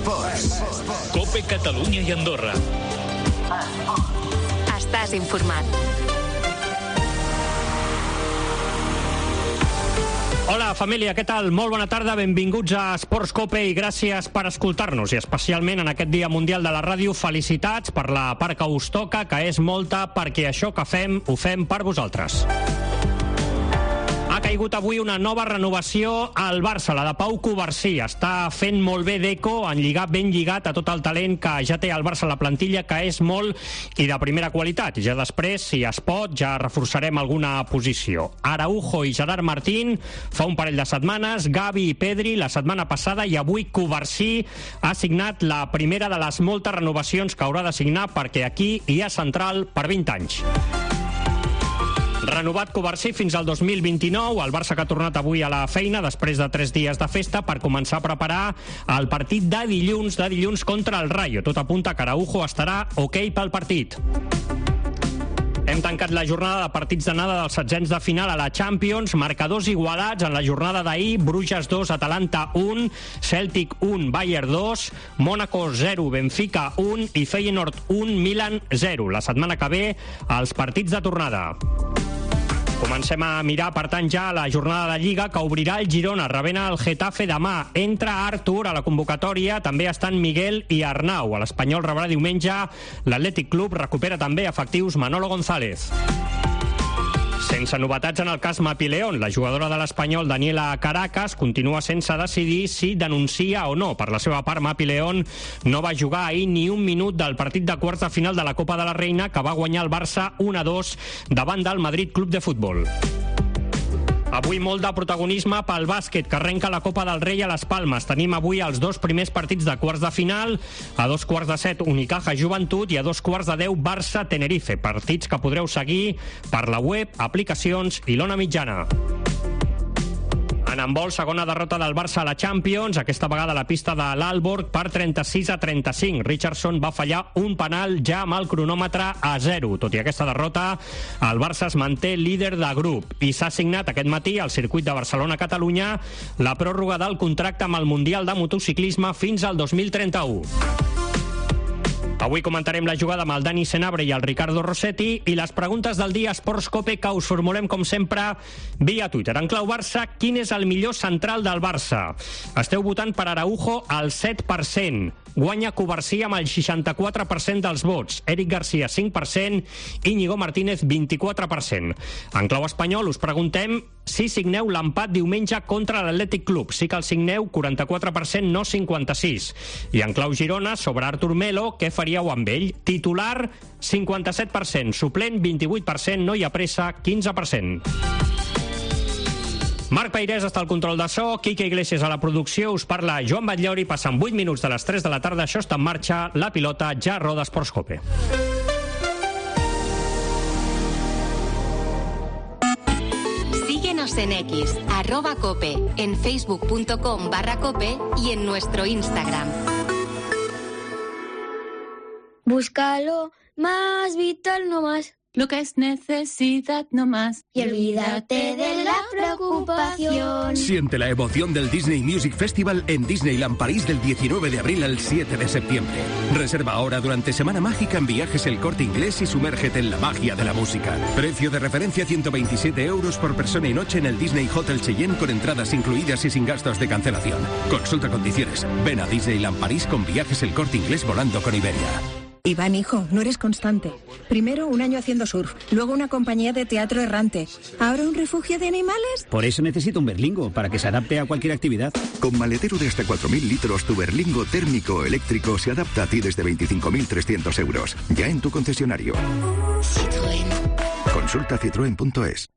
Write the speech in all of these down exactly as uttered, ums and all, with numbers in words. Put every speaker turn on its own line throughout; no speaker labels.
Esports.
Cope Catalunya i Andorra.
Estàs informat.
Hola, família, què tal? Molt bona tarda, benvinguts a Esports Cope i gràcies per escoltar-nos. I especialment en aquest Dia Mundial de la Ràdio, felicitats per la part que us toca, que és molta, perquè això que fem, ho fem per vosaltres. Ha caigut avui una nova renovació al Barça, la de Pau Covarsí. Està fent molt bé d'eco, en lligar ben lligat a tot el talent que ja té el Barça a la plantilla, que és molt i de primera qualitat. I ja després, si es pot, ja reforçarem alguna posició. Araujo i Gerard Martín fa un parell de setmanes, Gavi i Pedri la setmana passada, i avui Covarsí ha signat la primera de les moltes renovacions que haurà de signar, perquè aquí hi ha central per vint anys. Renovat Covarsí fins al dos mil vint-i-nou, el Barça que ha tornat avui a la feina després de tres dies de festa per començar a preparar el partit de dilluns, de dilluns contra el Rayo. Tot apunta que Araujo estarà ok pel partit. Hem tancat la jornada de partits d'anada dels setzents de final a la Champions, marcadors igualats en la jornada d'ahir: Bruges dos, Atalanta un, Celtic un, Bayern dos, Mónaco zero, Benfica un i Feyenoord un, Milan zero. La setmana que ve, els partits de tornada. Comencem a mirar, per tant, ja la jornada de Lliga, que obrirà el Girona, rebent el Getafe demà. Entra Artur a la convocatòria, també estan Miguel i Arnau. A l'Espanyol rebrà diumenge l'Atlètic Club, recupera també efectius Manolo González. Sense novetats en el cas Mapileón, la jugadora de l'Espanyol Daniela Caracas continua sense decidir si denuncia o no. Per la seva part, Mapileón no va jugar ahir ni un minut del partit de quarts de final de la Copa de la Reina, que va guanyar el Barça un a dos davant del Madrid Club de Futbol. Avui molt de protagonisme pel bàsquet, que arrenca la Copa del Rei a les Palmes. Tenim avui els dos primers partits de quarts de final. A dos quarts de set, Unicaja Joventut, i a dos quarts de deu, Barça Tenerife. Partits que podreu seguir per la web, aplicacions i l'Ona Mitjana. En handbol, segona derrota del Barça a la Champions, aquesta vegada a la pista de l'Aalborg per trenta-sis a trenta-cinc. Richardson va fallar un penal ja amb el cronòmetre a zero. Tot i aquesta derrota, el Barça es manté líder de grup i s'ha signat aquest matí al circuit de Barcelona-Catalunya la pròrroga del contracte amb el Mundial de Motociclisme fins al dos mil trenta-u. Avui comentarem la jugada amb el Dani Senabre i el Ricardo Rossetti, i les preguntes del dia Esports Cope, que us formulem com sempre via Twitter. En clau Barça, quin és el millor central del Barça? Esteu votant per Araujo al set per cent. Guanya Covarsí amb el seixanta-quatre per cent dels vots. Eric Garcia, cinc per cent. Íñigo Martínez, vint-i-quatre per cent. En clau espanyol, us preguntem si signeu l'empat diumenge contra l'Atlètic Club. Sí que el signeu, quaranta-quatre per cent, no cinquanta-sis. I en clau Girona, sobre Artur Melo, què faríeu amb ell? Titular, cinquanta-set per cent. Suplent, vint-i-vuit per cent. No hi ha pressa, quinze per cent. Marc Peirés està al control de so, Quique Iglesias a la producció, us parla Joan Batllori. Passen vuit minuts de les tres de la tarda, això està en marxa, la pilota ja roda Esports Cope.
Síguenos en X, arroba Cope, en facebook.com barra Cope y en nuestro Instagram.
Búscalo más vital, no más.
Lo que es necesidad no más.
Y olvídate de la preocupación.
Siente la emoción del Disney Music Festival en Disneyland París del diecinueve de abril al siete de septiembre. Reserva ahora durante Semana Mágica en Viajes El Corte Inglés y sumérgete en la magia de la música. Precio de referencia ciento veintisiete euros por persona y noche en el Disney Hotel Cheyenne, con entradas incluidas y sin gastos de cancelación. Consulta condiciones. Ven a Disneyland París con Viajes El Corte Inglés volando con Iberia.
Iván, hijo, no eres constante. Primero un año haciendo surf, luego una compañía de teatro errante, ahora un refugio de animales.
Por eso necesito un Berlingo, para que se adapte a cualquier actividad.
Con maletero de hasta cuatro mil litros, tu Berlingo térmico o eléctrico se adapta a ti desde veinticinco mil trescientos euros. Ya en tu concesionario. Citroën. Consulta citroen punto es.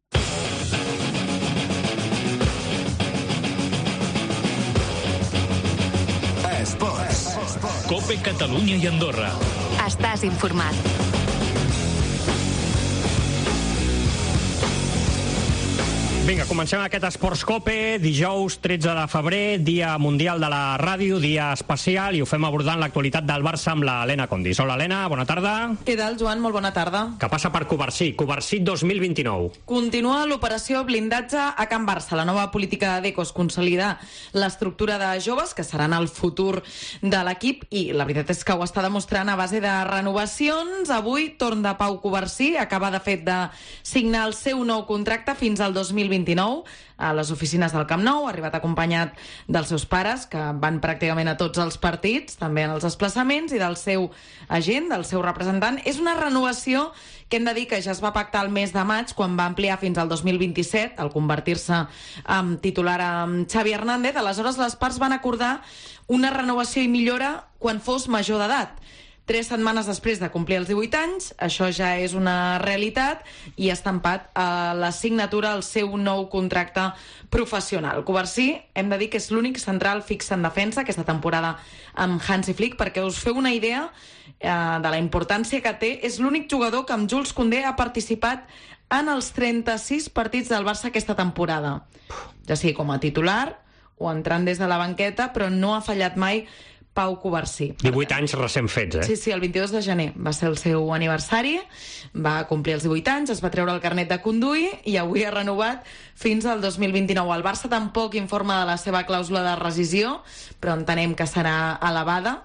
Esports.
Cope Catalunya i Andorra.
Estàs informat.
Vinga, comencem aquest Esports Cope, dijous tretze de febrer, dia mundial de la ràdio, dia especial, i ho fem abordant l'actualitat del Barça amb l'Helena Condis. Hola, Helena, bona tarda.
Què tal, Joan? Molt bona tarda.
Que passa per Covarsí, Covarsí dos mil vint-i-nou.
Continua l'operació blindatge a Can Barça. La nova política d'Eco es consolida l'estructura de joves, que seran el futur de l'equip, i la veritat és que ho està demostrant a base de renovacions. Avui, torn de Pau Covarsí, acaba de fet de signar el seu nou contracte fins al dos mil vint-i-nou a les oficines del Camp Nou. Ha arribat acompanyat dels seus pares, que van pràcticament a tots els partits, també en els desplaçaments, i del seu agent, del seu representant. És una renovació que hem de dir que ja es va pactar el mes de maig, quan va ampliar fins al dos mil vint-i-set, al convertir-se en titular amb Xavi Hernández. Aleshores, les parts van acordar una renovació i millora quan fos major d'edat. Tres setmanes després de complir els divuit anys, això ja és una realitat, i ha estampat a la signatura el seu nou contracte professional. Covarsí, hem de dir que és l'únic central fix en defensa aquesta temporada amb Hansi Flick. Perquè us feu una idea eh, de la importància que té, és l'únic jugador que amb Jules Koundé ha participat en els trenta-sis partits del Barça aquesta temporada, ja sigui com a titular o entrant des de la banqueta, però no ha fallat mai Pau Covarsí.
divuit anys recent fets, eh?
Sí, sí, el vint-i-dos de gener va ser el seu aniversari, va complir els divuit anys, es va treure el carnet de conduir i avui ha renovat fins al dos mil vint-i-nou. El Barça tampoc informa de la seva clàusula de rescisió, però entenem que serà elevada,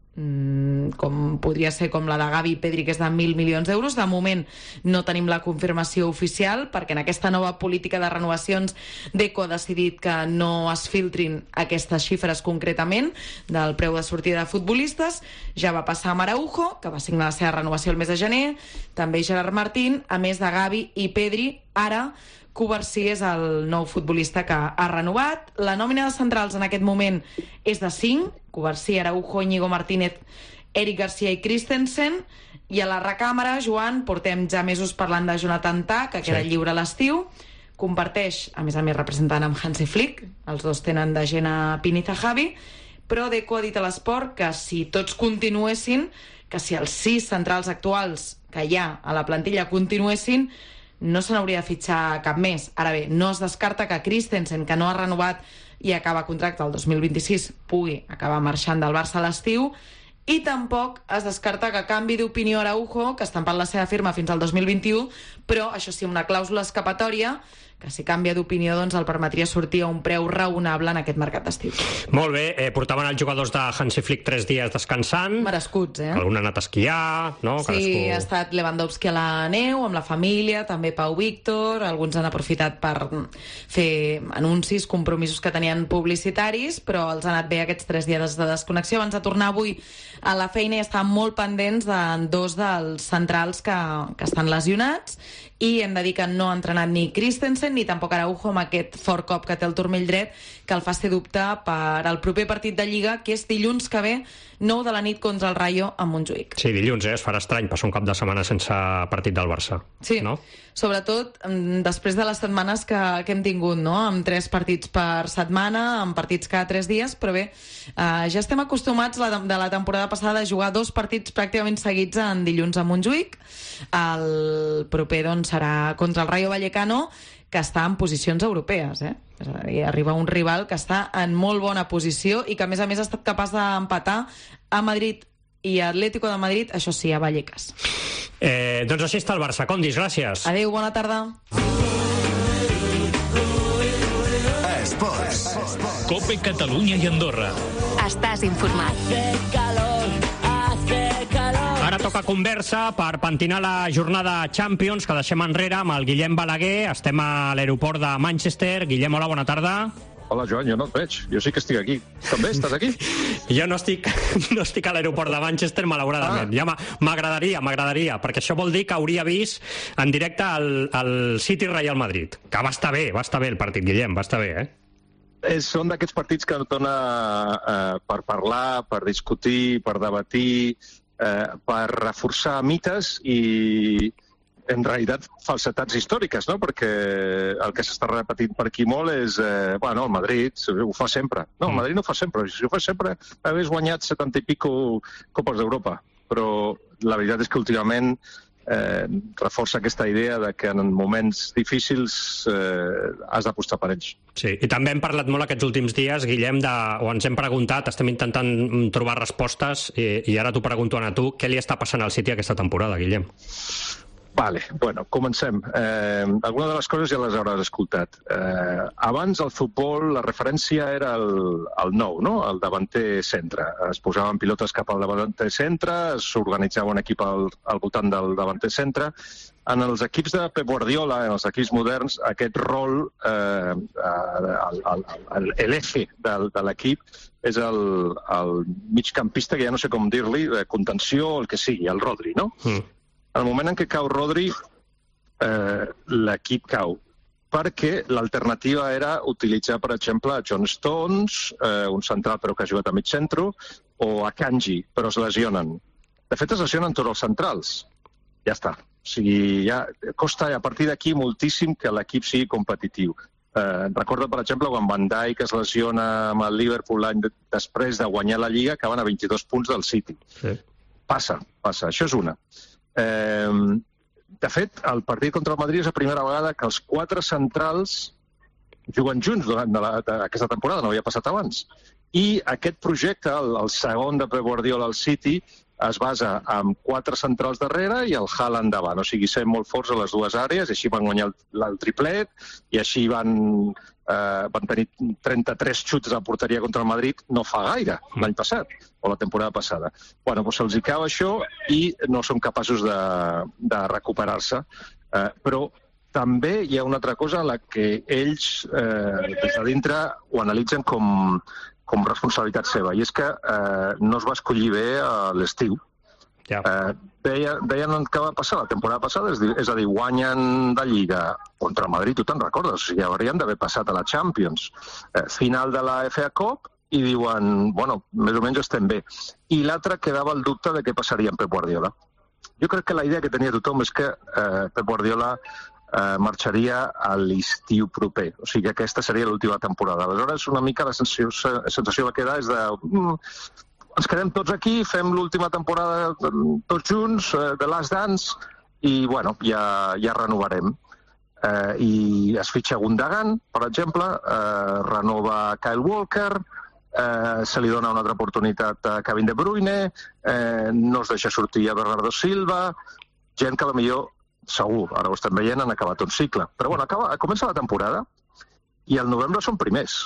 com podria ser com la de Gavi i Pedri, que és de mil milions d'euros. De moment no tenim la confirmació oficial, perquè en aquesta nova política de renovacions d'Eco ha decidit que no es filtrin aquestes xifres concretament del preu de sortida de futbolistes. Ja va passar amb Araujo, que va signar la seva renovació el mes de gener, també Gerard Martín. A més de Gavi i Pedri, ara Covarsí és el nou futbolista que ha renovat. La nòmina de centrals en aquest moment és de cinc: Covarsí, Araujo, Íñigo Martínez, Eric Garcia i Christensen. I a la recàmera, Joan, portem ja mesos parlant de Jonathan Tah, que queda sí. lliure a l'estiu. Comparteix, a més a més, representant amb Hansi Flick. Els dos tenen d'agent a Pini Zahavi. Però Deco ha dit a l'Esport que si tots continuessin, que si els sis centrals actuals que hi ha a la plantilla continuessin, no se n'hauria de fitxar cap més. Ara bé, no es descarta que Christensen, que no ha renovat i acaba contracte el dos mil vint-i-sis, pugui acabar marxant del Barça a l'estiu, i tampoc es descarta que canvi d'opinió Araujo, que està empat la seva firma fins al dos mil vint-i-u, però això sí, una clàusula escapatòria, que si canvia d'opinió doncs el permetria sortir a un preu raonable en aquest mercat d'estiu.
Molt bé, eh, portaven els jugadors de Hansi Flick tres dies descansant.
Merescuts, eh?
Algun ha anat a esquiar, no?
Sí,
Cadascú...
ha estat Lewandowski a la neu, amb la família, també Pau Víctor, alguns han aprofitat per fer anuncis, compromisos que tenien publicitaris, però els ha anat bé aquests tres dies de desconnexió. Abans de tornar avui a la feina i estar molt pendents de dos dels centrals que, que estan lesionats, i hem de dir que no ha entrenat ni Christensen ni tampoc Araujo amb aquest fort cop que té el turmell dret, que el fa ser dubte per al proper partit de Lliga, que és dilluns que ve, nou de la nit, contra el Rayo a Montjuïc.
Sí, dilluns, eh? Es farà estrany passar un cap de setmana sense partit del Barça.
Sí,
no?
Sobretot després de les setmanes que, que hem tingut, no? Amb tres partits per setmana, amb partits cada tres dies, però bé, eh, ja estem acostumats la, de la temporada passada a jugar dos partits pràcticament seguits en dilluns a Montjuïc. El proper, doncs, serà contra el Rayo Vallecano, que està en posicions europees, eh? És a dir, arriba un rival que està en molt bona posició i que, a més a més, ha estat capaç d'empatar a Madrid i Atlético de Madrid, això sí, a Vallecas.
Eh, doncs així està el Barça. Condis, gràcies.
Adéu, bona tarda.
Esports. Cope Catalunya i Andorra.
Estàs informat.
Ara toca conversa per pentinar la jornada Champions que deixem enrere amb el Guillem Balaguer. Estem a l'aeroport de Manchester. Guillem, hola, bona tarda.
Hola, Joan, jo no et veig. Jo sí que estic aquí. També estàs aquí?
Jo no estic, no estic a l'aeroport de Manchester, malauradament. Ah. Ja m'agradaria, m'agradaria, perquè això vol dir que hauria vist en directe el, el City Real Madrid. Que va estar bé, va estar bé el partit, Guillem, va estar bé, eh?
És, són d'aquests partits que dona eh, per parlar, per discutir, per debatir, eh, per reforçar mites i, en realitat, falsetats històriques, no? Perquè el que s'està repetint per aquí molt és, eh, bueno, el Madrid ho fa sempre. No, el Madrid no ho fa sempre. Si ho fa sempre, hagués guanyat setanta i pico Copes d'Europa. Però la veritat és que últimament eh, reforça aquesta idea de que en moments difícils eh, has d'apostar per ells.
Sí, i també hem parlat molt aquests últims dies, Guillem, de, o ens hem preguntat, estem intentant trobar respostes, i, i ara t'ho pregunto a tu, què li està passant al City aquesta temporada, Guillem?
Vale, bueno, comencem. Eh, alguna de les coses ja les hauràs escoltat. Eh, abans, el futbol, la referència era el, el nou, no? El davanter centre. Es posaven pilotes cap al davanter centre, s'organitzava un equip al, al voltant del davanter centre. En els equips de Pep Guardiola, en els equips moderns, aquest rol, eh, el, el, el eje de, de l'equip, és el, el migcampista, que ja no sé com dir-li, contenció, el que sigui, el Rodri, no? Mm. En el moment en què cau Rodri, eh, l'equip cau, perquè l'alternativa era utilitzar, per exemple, John Stones, eh, un central però que ha jugat a mig centre, o a Kanji, però es lesionen. De fet, es lesionen tots els centrals. Ja està. O sigui, ja costa a partir d'aquí moltíssim que l'equip sigui competitiu. Eh, recorda, per exemple, quan Van Dijk es lesiona amb el Liverpool l'any de, després de guanyar la Lliga, acaben a vint-i-dos punts del City. Sí. Passa, passa. Això és una. Eh, de fet, el partit contra el Madrid és la primera vegada que els quatre centrals juguen junts durant la, aquesta temporada, no havia passat abans. I aquest projecte, el, el segon de Pep Guardiola al City, es basa en quatre centrals darrere i el Haaland davant. O sigui, ser molt forts a les dues àrees, i així van guanyar el, el triplet, i així van, eh, van tenir trenta-tres xuts a porteria contra el Madrid no fa gaire, l'any passat, o la temporada passada. Bueno, doncs se'ls hi cau això i no són capaços de, de recuperar-se. Eh, però també hi ha una altra cosa en la que ells, eh, des de dintre, ho analitzen com, com responsabilitat seva, i és que eh, no es va escollir bé a l'estiu. Ja. Eh, deia, deien què va passar la temporada passada, és, dir, és a dir, guanyen de Lliga contra el Madrid, tu te'n recordes, o sigui, haurien d'haver passat a la Champions. Eh, final de la F A Cup, i diuen, bueno, més o menys estem bé. I l'altre quedava el dubte de què passaria amb Pep Guardiola. Jo crec que la idea que tenia tothom és que eh, Pep Guardiola eh, marxaria a l'estiu proper. O sigui que aquesta seria l'última temporada. Aleshores, una mica la sensació, la sensació que queda és de... Mm, ens quedem tots aquí, fem l'última temporada tots junts, eh, de Last Dance, i, bueno, ja, ja renovarem. Eh, I es fitxa Gundogan, per exemple, eh, renova Kyle Walker... Eh, se li dona una altra oportunitat a Kevin De Bruyne, eh, no es deixa sortir a Bernardo Silva, gent que potser, segur, ara ho estem veient, han acabat un cicle. Però bueno, acaba, comença la temporada i al novembre són primers.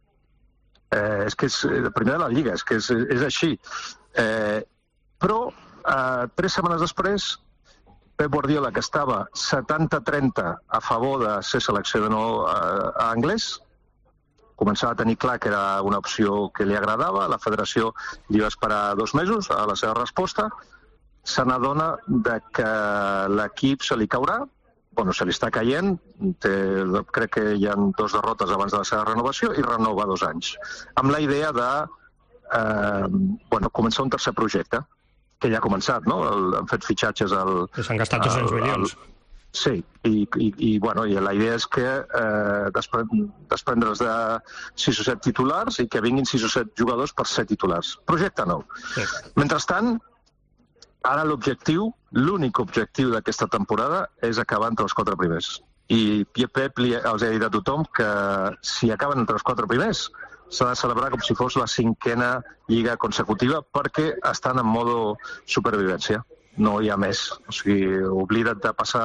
Eh, és que és el primer de la Lliga, és que és, és així. Eh, però eh, tres setmanes després, Pep Guardiola, que estava setanta trenta a favor de ser seleccionador eh, a anglès, començava a tenir clar que era una opció que li agradava, la federació li va esperar dos mesos a la seva resposta, se n'adona que l'equip se li caurà, bueno, se li està caient, té, crec que hi ha dos derrotes abans de la seva renovació, i renova dos anys, amb la idea de eh, bueno, començar un tercer projecte, que ja ha començat, no? El, han fet fitxatges al...
S'han gastat dos-cents milions.
Al, Sí, i, i, i, bueno, i la idea és que eh, despre, desprendre's de sis o set titulars i que vinguin sis o set jugadors per ser titulars. Projecte nou. Sí. Mentrestant, ara l'objectiu, l'únic objectiu d'aquesta temporada és acabar entre els quatre primers. I Pep li, els ha dit a tothom que si acaben entre els quatre primers s'ha de celebrar com si fos la cinquena lliga consecutiva perquè estan en modo supervivència. No hi ha més. O sigui, oblida't de passar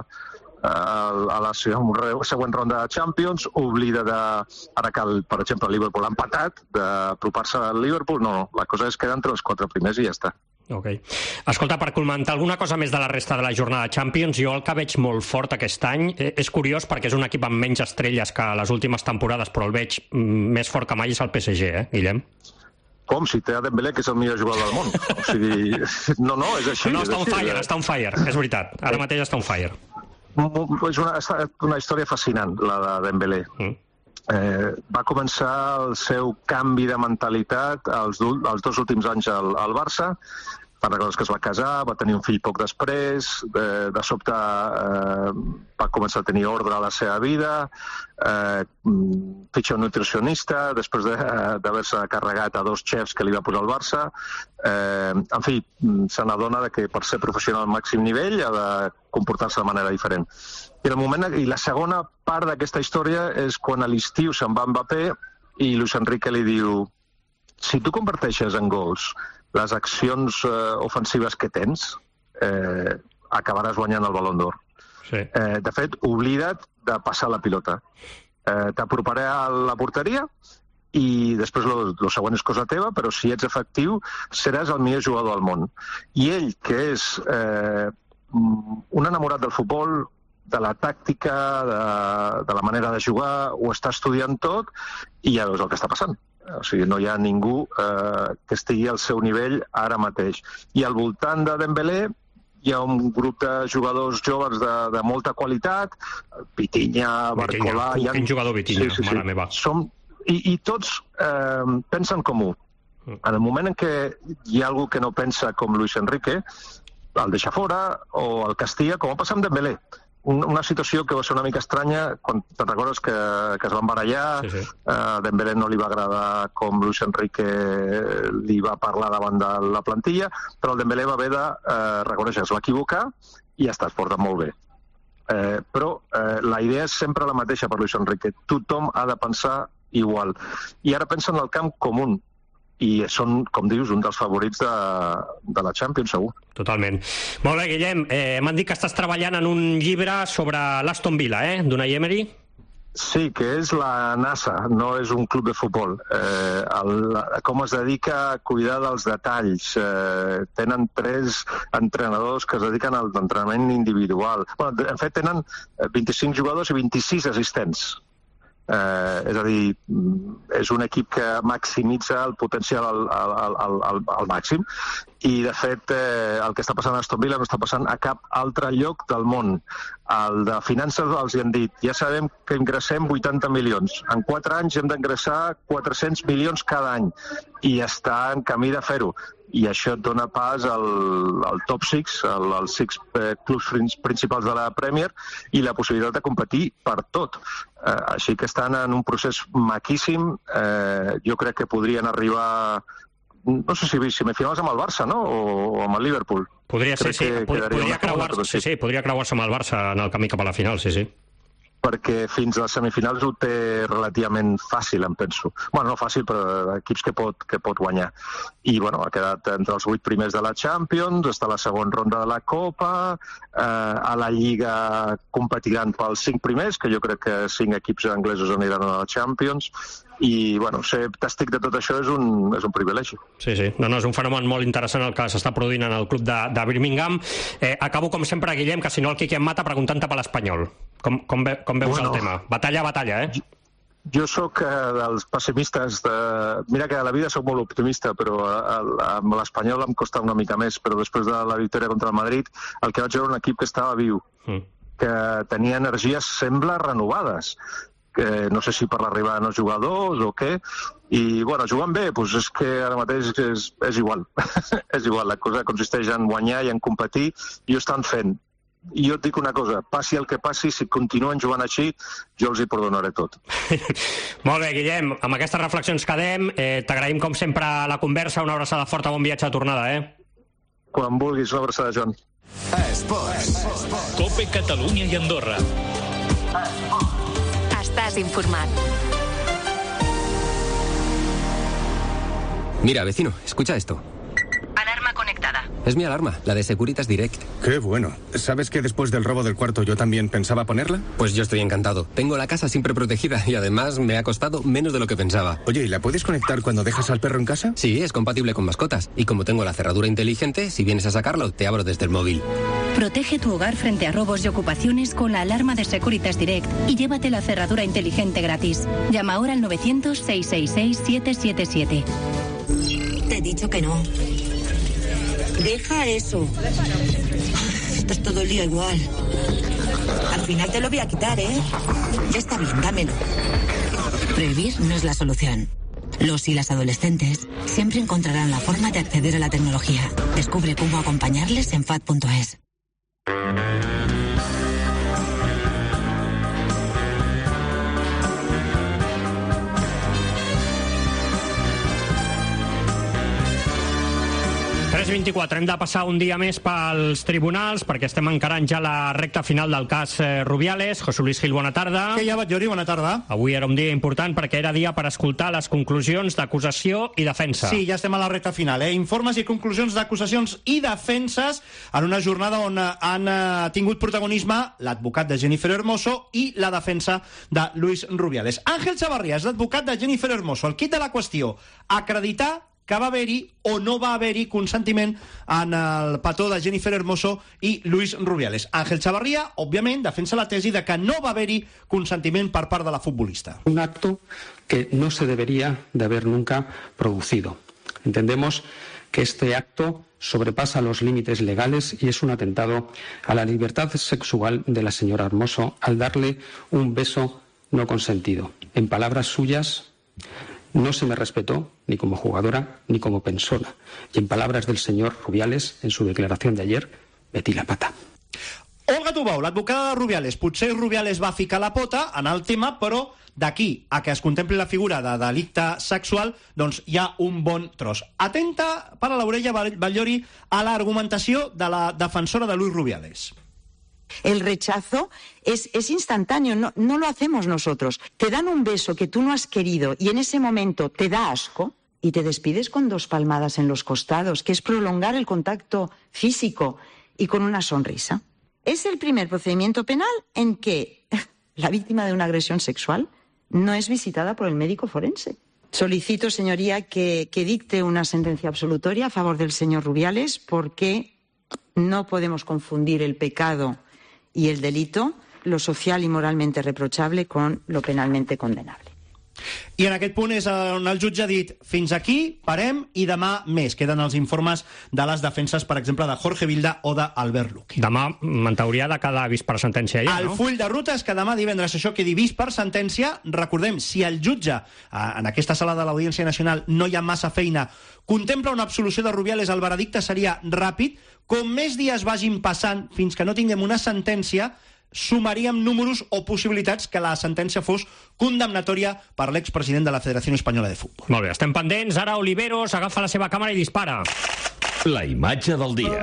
a la següent ronda de Champions, oblida de, ara que, el, per exemple, el Liverpool ha empatat, d'apropar-se al Liverpool, no, la cosa és quedar entre els quatre primers i ja està.
Ok. Escolta, per comentar alguna cosa més de la resta de la jornada de Champions, jo el que veig molt fort aquest any, és curiós perquè és un equip amb menys estrelles que les últimes temporades, però el veig més fort que mai, és el P S G, eh, Guillem?
Com? Si té a Dembélé, que és el millor jugador del món. O sigui, no, no, és així.
No, està on fire, està on fire, és veritat. Ara mateix està on fire.
És una, una història fascinant, la de Dembélé. Mm. Eh, va començar el seu canvi de mentalitat els, els dos últims anys al, al Barça, Te'n recordes que es va casar, va tenir un fill poc després, de, de sobte eh, va començar a tenir ordre a la seva vida, eh, fitxa un nutricionista, després d'haver-se carregat a dos xefs que li va posar el Barça. Eh, en fi, se n'adona que per ser professional al màxim nivell ha de comportar-se de manera diferent. I, el moment, i la segona part d'aquesta història és quan a l'estiu se'n va Mbappé i Luis Enrique li diu: si tu converteixes en gols les accions eh, ofensives que tens, eh, acabaràs guanyant el Ballon d'Or.
Sí.
Eh, de fet, oblida't de passar la pilota. Eh, T'aproparé a la porteria i després lo, lo següent és cosa teva, però si ets efectiu seràs el millor jugador del món. I ell, que és eh, un enamorat del futbol, de la tàctica, de, de la manera de jugar, ho està estudiant tot i ja veus el que està passant. O sigui, no hi ha ningú eh, que estigui al seu nivell ara mateix. I al voltant de Dembélé hi ha un grup de jugadors joves de, de molta qualitat, Vitinha, Barcola...
Vitinha, quin jugador Vitinha, sí, sí, sí. Mare meva.
Som, i, I tots eh, pensen com un. En el moment en què hi ha algú que no pensa com Luis Enrique, el deixa fora o el castiga, com va passar amb Dembélé. Una situació que va ser una mica estranya, quan te'n recordes que, que es van barallar, sí, sí. Uh, Dembélé no li va agradar com Luis Enrique li va parlar davant de la plantilla, però el Dembélé va haver de uh, reconèixer que es va equivocar i ja està, es porta molt bé. Uh, però uh, la idea és sempre la mateixa per Luis Enrique. Tothom ha de pensar igual. I ara pensa en el camp com un. I són, com dius, un dels favorits de, de la Champions, segur.
Totalment. Molt bé, Guillem, eh, m'han dit que estàs treballant en un llibre sobre l'Aston Villa, eh, d'Unai Emery.
Sí, que és la NASA, no és un club de futbol. Eh, el, com es dedica a cuidar dels detalls. Eh, tenen tres entrenadors que es dediquen al entrenament individual. Bueno, en fet, tenen vint-i-cinc jugadors i vint-i-sis assistents. Eh, és a dir, és un equip que maximitza el potencial al, al, al, al, al màxim i, de fet, eh, el que està passant a Aston Villa no està passant a cap altre lloc del món. El de finances els hi han dit: ja sabem que ingressem vuitanta milions. En quatre anys hem d'ingressar quatre-cents milions cada any i està en camí de fer-ho. I això et dona pas al, al top sis, al, als sis eh, clubs principals de la Premier i la possibilitat de competir per tot. Eh, així que estan en un procés maquíssim. Eh, jo crec que podrien arribar, no sé si semifinals amb el Barça, no? O amb el Liverpool.
Podria ser, sí. Podria creuar-se sí, sí, podria creuar-se amb el Barça en el camí cap a la final, sí, sí.
Perquè fins a les semifinals ho té relativament fàcil, em penso. Bueno, no fàcil, però equips que pot, que pot guanyar. I, bueno, ha quedat entre els vuit primers de la Champions, està a la segona ronda de la Copa, eh, a la Lliga competiran pels cinc primers, que jo crec que cinc equips anglesos aniran a la Champions, i, bueno, ser tèstic de tot això és un, és un privilegi.
Sí, sí. No, no, és un fenomen molt interessant el que s'està produint en el club de, de Birmingham. Eh, acabo, com sempre, Guillem, que si no el Quique em mata, preguntant-te per l'Espanyol. Com, com, ve, com veus bueno, el tema? Batalla, batalla, eh?
Jo sóc eh, dels pessimistes. De... Mira que a la vida sóc molt optimista, però a, a, amb l'Espanyol em costa una mica més. Però després de la victòria contra el Madrid, el que vaig veure un equip que estava viu, mm. que tenia energies, sembla, renovades. Que no sé si per l'arribada de nous jugadors o què, i, bueno, jugant bé, doncs és que ara mateix és, és igual. És igual, la cosa consisteix en guanyar i en competir, i ho estan fent. I jo et dic una cosa, passi el que passi, si continuen jugant així, jo els hi perdonaré tot.
Molt bé, Guillem, amb aquestes reflexions quedem. Eh, T'agraïm, com sempre, la conversa. Una abraçada forta, bon viatge de tornada, eh?
Quan vulguis, una abraçada, Joan.
Esports. Cope Catalunya i Andorra.
Estàs informat.
Mira, vecino, escucha esto.
Alarma conectada.
Es mi alarma, la de Securitas Direct.
Qué bueno. ¿Sabes que después del robo del cuarto yo también pensaba ponerla?
Pues yo estoy encantado. Tengo la casa siempre protegida y además me ha costado menos de lo que pensaba.
Oye, ¿y la puedes conectar cuando dejas al perro en casa?
Sí, es compatible con mascotas. Y como tengo la cerradura inteligente, si vienes a sacarlo, te abro desde el móvil.
Protege tu hogar frente a robos y ocupaciones con la alarma de Securitas Direct y llévate la cerradura inteligente gratis. Llama ahora al novecientos, seiscientos sesenta y seis, siete siete siete.
Te he dicho que no. Deja eso. Estás todo el día igual. Al final te lo voy a quitar, ¿eh? Está bien, dámelo. Prohibir no es la solución. Los y las adolescentes siempre encontrarán la forma de acceder a la tecnología. Descubre cómo acompañarles en F A D punto es.
tres vint-i-quatre, hem de passar un dia més pels tribunals perquè estem encarant ja la recta final del cas eh, Rubiales. José Luis Gil, bona tarda.
Què hi ha, Batllori? Bona tarda.
Avui era un dia important perquè era dia per escoltar les conclusions d'acusació i defensa.
Sí, ja estem a la recta final. Eh? Informes i conclusions d'acusacions i defenses en una jornada on han eh, tingut protagonisme l'advocat de Jennifer Hermoso i la defensa de Luis Rubiales. Ángel Chavarría és l'advocat de Jennifer Hermoso. El quid de la qüestió, acreditar que va haver-hi o no va haver-hi consentiment en el petó de Jennifer Hermoso i Luis Rubiales. Ángel Chavarría, òbviament, defensa la tesi de que no va haver-hi consentiment per part de la futbolista.
Un acto que no se debería de haber nunca producido. Entendemos que este acto sobrepasa los límites legales y es un atentado a la libertad sexual de la señora Hermoso al darle un beso no consentido. En palabras suyas, no se me respetó ni como jugadora ni como persona. Y en palabras del señor Rubiales, en su declaración de ayer, metí la pata.
Olga Tubau, l'advocada de Rubiales. Potser Rubiales va ficar la pota en el tema, però d'aquí a que es contempli la figura de delicte sexual, doncs hi ha un bon tros. Atenta, para l'orella, Batllori, a l'argumentació de la defensora de Luis Rubiales.
El rechazo es, es instantáneo, no, no lo hacemos nosotros. Te dan un beso que tú no has querido y en ese momento te da asco y te despides con dos palmadas en los costados, que es prolongar el contacto físico y con una sonrisa. Es el primer procedimiento penal en que la víctima de una agresión sexual no es visitada por el médico forense. Solicito, señoría, que, que dicte una sentencia absolutoria a favor del señor Rubiales porque no podemos confundir el pecado y el delito, lo social y moralmente reprochable, con lo penalmente condenable.
I en aquest punt és on el jutge ha dit fins aquí, parem, i demà més. Queden els informes de les defenses, per exemple, de Jorge Vilda o d'Albert Luque.
Demà me'n t'hauria de quedar vist per sentència ja,
no? El full de ruta és que demà divendres això quedi vist per sentència. Recordem, si el jutge, en aquesta sala de l'Audiència Nacional, no hi ha massa feina, contempla una absolució de Rubiales, el veredicte seria ràpid. Com més dies vagin passant fins que no tinguem una sentència, sumaríem números o possibilitats que la sentència fos condemnatòria per l'expresident de la Federació Espanyola de Futbol.
Molt bé, estem pendents. Ara Oliveros agafa la seva càmera i dispara.
La imatge del dia.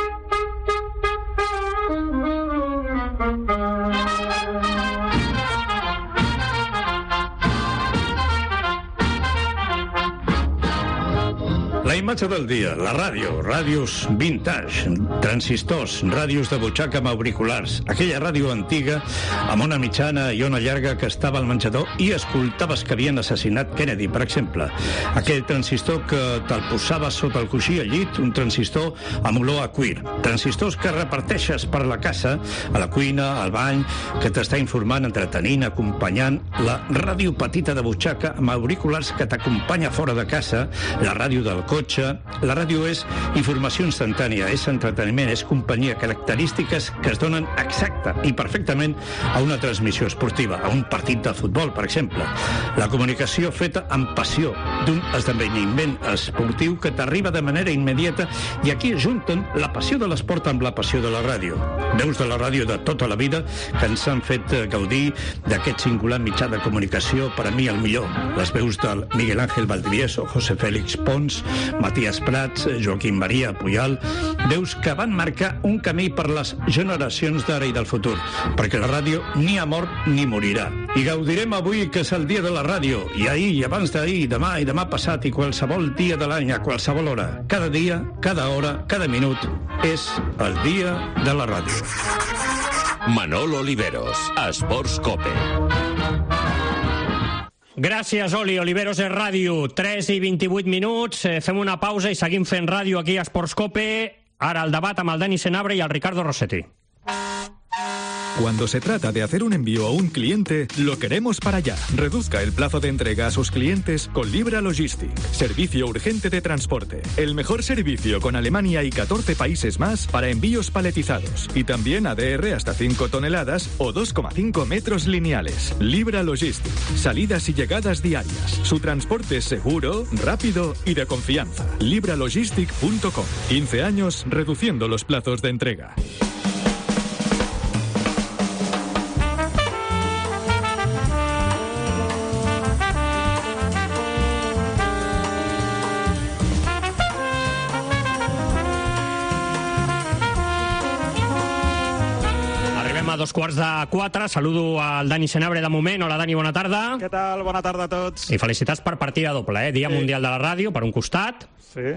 La imatge del dia, la ràdio, ràdios vintage, transistors, ràdios de butxaca amb auriculars, aquella ràdio antiga amb ona mitjana i ona llarga que estava al menjador i escoltaves que havien assassinat Kennedy, per exemple. Aquell transistor que te'l posava sota el coixí al llit, un transistor amb olor a cuir. Transistors que reparteixes per la casa, a la cuina, al bany, que t'està informant, entretenint, acompanyant. La ràdio petita de butxaca amb auriculars que t'acompanya fora de casa, la ràdio del cotxe. La ràdio és informació instantània, és entreteniment, és companyia, característiques que es donen exacta i perfectament a una transmissió esportiva, a un partit de futbol, per exemple. La comunicació feta amb passió d'un esdeveniment esportiu que t'arriba de manera immediata i aquí es junten la passió de l'esport amb la passió de la ràdio. Veus de la ràdio de tota la vida que ens han fet gaudir d'aquest singular mitjà de comunicació, per a mi el millor. Les veus del Miguel Ángel Valdivieso, José Félix Pons, Matías Prats, Joaquim Maria Puyol, veus que van marcar un camí per les generacions d'ara i del futur, perquè la ràdio ni ha mort ni morirà. I gaudirem avui, que és el dia de la ràdio, i ahir, i abans d'ahir, demà i demà passat, i qualsevol dia de l'any, a qualsevol hora. Cada dia, cada hora, cada minut, és el dia de la ràdio.
Manolo Oliveros, Esports Cope.
Gràcies, Oli. Oliveros és ràdio. tres i vint-i-vuit minuts. Eh, fem una pausa i seguim fent ràdio aquí a Esports Cope. Ara el debat amb el Dani Senabre i el Ricardo Rossetti.
Cuando se trata de hacer un envío a un cliente, lo queremos para allá. Reduzca el plazo de entrega a sus clientes con Libra Logistic. Servicio urgente de transporte. El mejor servicio con Alemania y catorce países más para envíos paletizados. Y también A D R hasta cinco toneladas o dos coma cinco metros lineales. Libra Logistic. Salidas y llegadas diarias. Su transporte es seguro, rápido y de confianza. libra logistic punto com. quince años reduciendo los plazos de entrega.
A dos quarts de quatre, saludo al Dani Senabre de moment. Hola Dani, bona tarda.
Què tal? Bona tarda a tots.
I felicitats per partida doble, eh? Dia sí. Mundial de la Ràdio, per un costat.
Sí.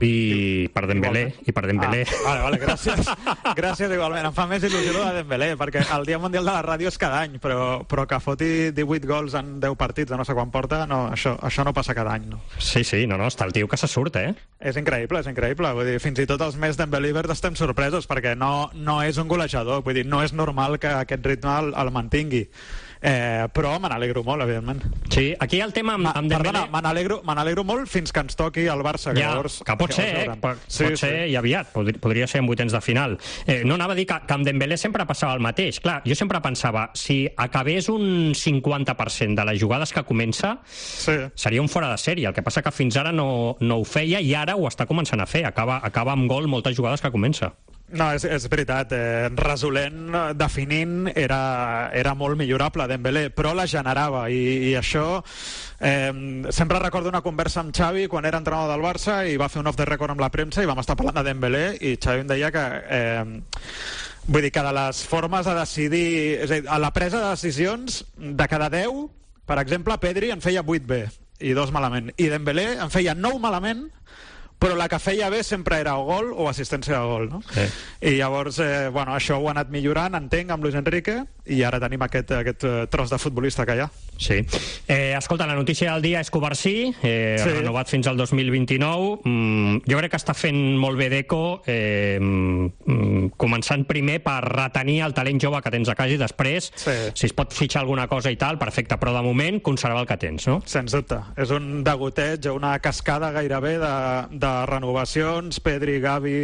I per Dembélé, i per Dembélé.
Ah, vale, vale, gràcies. Gràcies igualment. Em fa més il·lusió de Dembélé, perquè el Dia Mundial de la Ràdio és cada any, però, però que foti divuit gols en deu partits, no sé quan porta, no, això, això no passa cada any, no.
Sí, sí, no, no, està el tio que se surt, eh?
És increïble, és increïble. Vull dir, fins i tot els més Dembélivers estem sorpresos, perquè no, no és un golejador, vull dir, no és normal que aquest ritme el, el mantingui. Eh, però me n'alegro molt, evidentment.
Sí, aquí el tema amb, amb Dembélé...
Perdona, me n'alegro, me n'alegro molt fins que ens toqui el Barça. Que
ja,
llavors,
que pot ser, eh? Pot, sí, pot ser sí. I aviat, podria, podria ser en vuitens de final. Eh, no anava a dir que, que amb Dembélé sempre passava el mateix. Clar, jo sempre pensava, si acabés un cinquanta per cent de les jugades que comença, sí. seria un fora de sèrie. El que passa que fins ara no, no ho feia i ara ho està començant a fer. Acaba, acaba amb gol moltes jugades que comença.
No, és, és veritat. Eh, resolent, definint, era, era molt millorable Dembélé, però la generava i, i això... Eh, sempre recordo una conversa amb Xavi quan era entrenador del Barça i va fer un off the record amb la premsa i vam estar parlant de Dembélé i Xavi em deia que... Eh, vull dir que de les formes de decidir... És a dir, a la presa de decisions, de cada deu, per exemple, Pedri en feia vuit bé i dos malament. I Dembélé en feia nou malament, però la que feia bé sempre era o gol o assistència de gol, no? Sí. I llavors, eh, bueno, això ho ha anat millorant, entenc, amb Luis Enrique, i ara tenim aquest, aquest tros de futbolista que hi ha.
Sí. Eh, escolta, la notícia del dia és Covarsí, eh, sí. renovat fins al dos mil vint-i-nou. Mm, jo crec que està fent molt bé Deco, eh, mm, començant primer per retenir el talent jove que tens a casa i després, sí. si es pot fitxar alguna cosa i tal, perfecte, però de moment conservar el que tens, no?
Sens dubte. És un degoteig, una cascada gairebé de, de renovacions, Pedri, Gavi,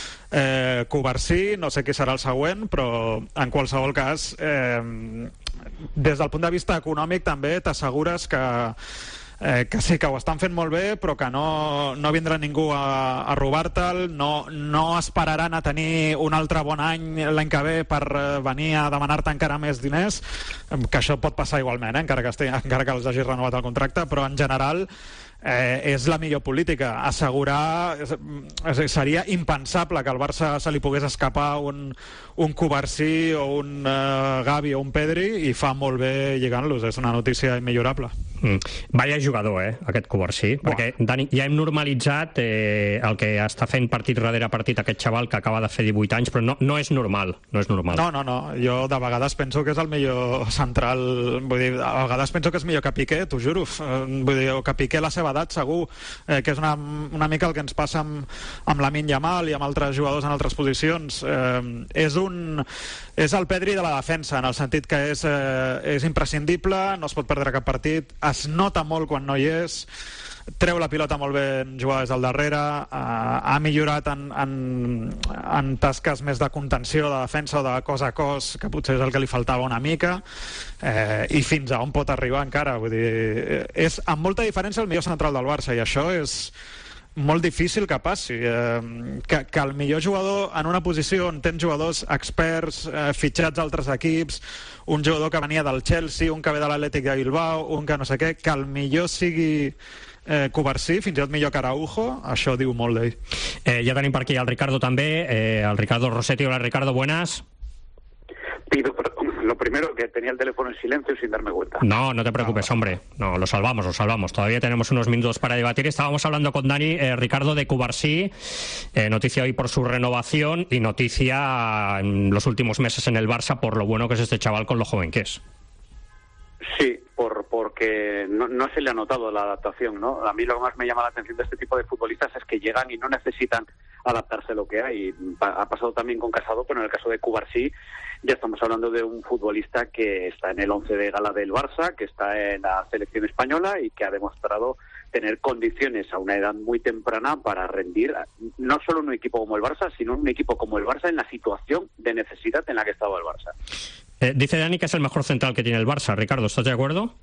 eh, Covarsí, no sé qui serà el següent, però en qualsevol cas, eh, des del punt de vista econòmic també t'assegures que Eh, que sí, que ho estan fent molt bé, però que no, no vindrà ningú a, a robar-te'l, no, no esperaran a tenir un altre bon any l'any que ve per venir a demanar-te encara més diners, que això pot passar igualment, eh, encara, que estigui, encara que els hagis renovat el contracte, però en general eh, és la millor política. Assegurar... Seria impensable que al Barça se li pogués escapar un, un Covarsí o un uh, Gavi o un Pedri, i fa molt bé lligant-los. És una notícia immillorable.
Mm. Vaya jugador, eh, aquest Covarsí, wow. perquè Dani, ja hem normalitzat eh, el que està fent partit darrere partit aquest xaval que acaba de fer divuit anys, però no, no és normal, no és normal.
No, no, no, jo de vegades penso que és el millor central, vull dir, a vegades penso que és millor que Piqué, t'ho juro, vull dir, o que Piqué a la seva edat segur, eh, que és una, una mica el que ens passa amb, amb Lamine Yamal i amb altres jugadors en altres posicions. Eh, és un... és el Pedri de la defensa, en el sentit que és, eh, és imprescindible, no es pot perdre cap partit, es nota molt quan no hi és, treu la pilota molt bé en jugades al darrere, eh, ha millorat en, en, en tasques més de contenció, de defensa o de cos a cos, que potser és el que li faltava una mica, eh, i fins a on pot arribar encara. Vull dir, és amb molta diferència el millor central del Barça, i això és molt difícil que passi, eh, que, que el millor jugador en una posició on tens jugadors experts, eh, fitxats d'altres equips, un jugador que venia del Chelsea, un que ve de l'Atlètic de Bilbao, un que no sé què, que el millor sigui eh, Covarsí, fins i tot millor que Araujo, això diu molt d'ell.
Eh, ja tenim per aquí el Ricardo també, eh, el Ricardo Rossetti. Hola Ricardo, buenas.
Pido lo primero, que tenía el teléfono en silencio sin darme cuenta.
No, no te preocupes, hombre. No, lo salvamos, lo salvamos. Todavía tenemos unos minutos para debatir. Estábamos hablando con Dani, eh, Ricardo, de Covarsí. Eh, noticia hoy por su renovación y noticia en los últimos meses en el Barça por lo bueno que es este chaval con lo joven que es.
Sí, por, porque no, no se le ha notado la adaptación, ¿no? A mí lo que más me llama la atención de este tipo de futbolistas es que llegan y no necesitan adaptarse a lo que hay. Ha pasado también con Casado, pero en el caso de Covarsí ya estamos hablando de un futbolista que está en el once de gala del Barça, que está en la selección española y que ha demostrado tener condiciones a una edad muy temprana para rendir no solo en un equipo como el Barça, sino en un equipo como el Barça en la situación de necesidad en la que estaba el Barça.
Eh, dice Dani que es el mejor central que tiene el Barça. Ricardo, ¿estás de acuerdo?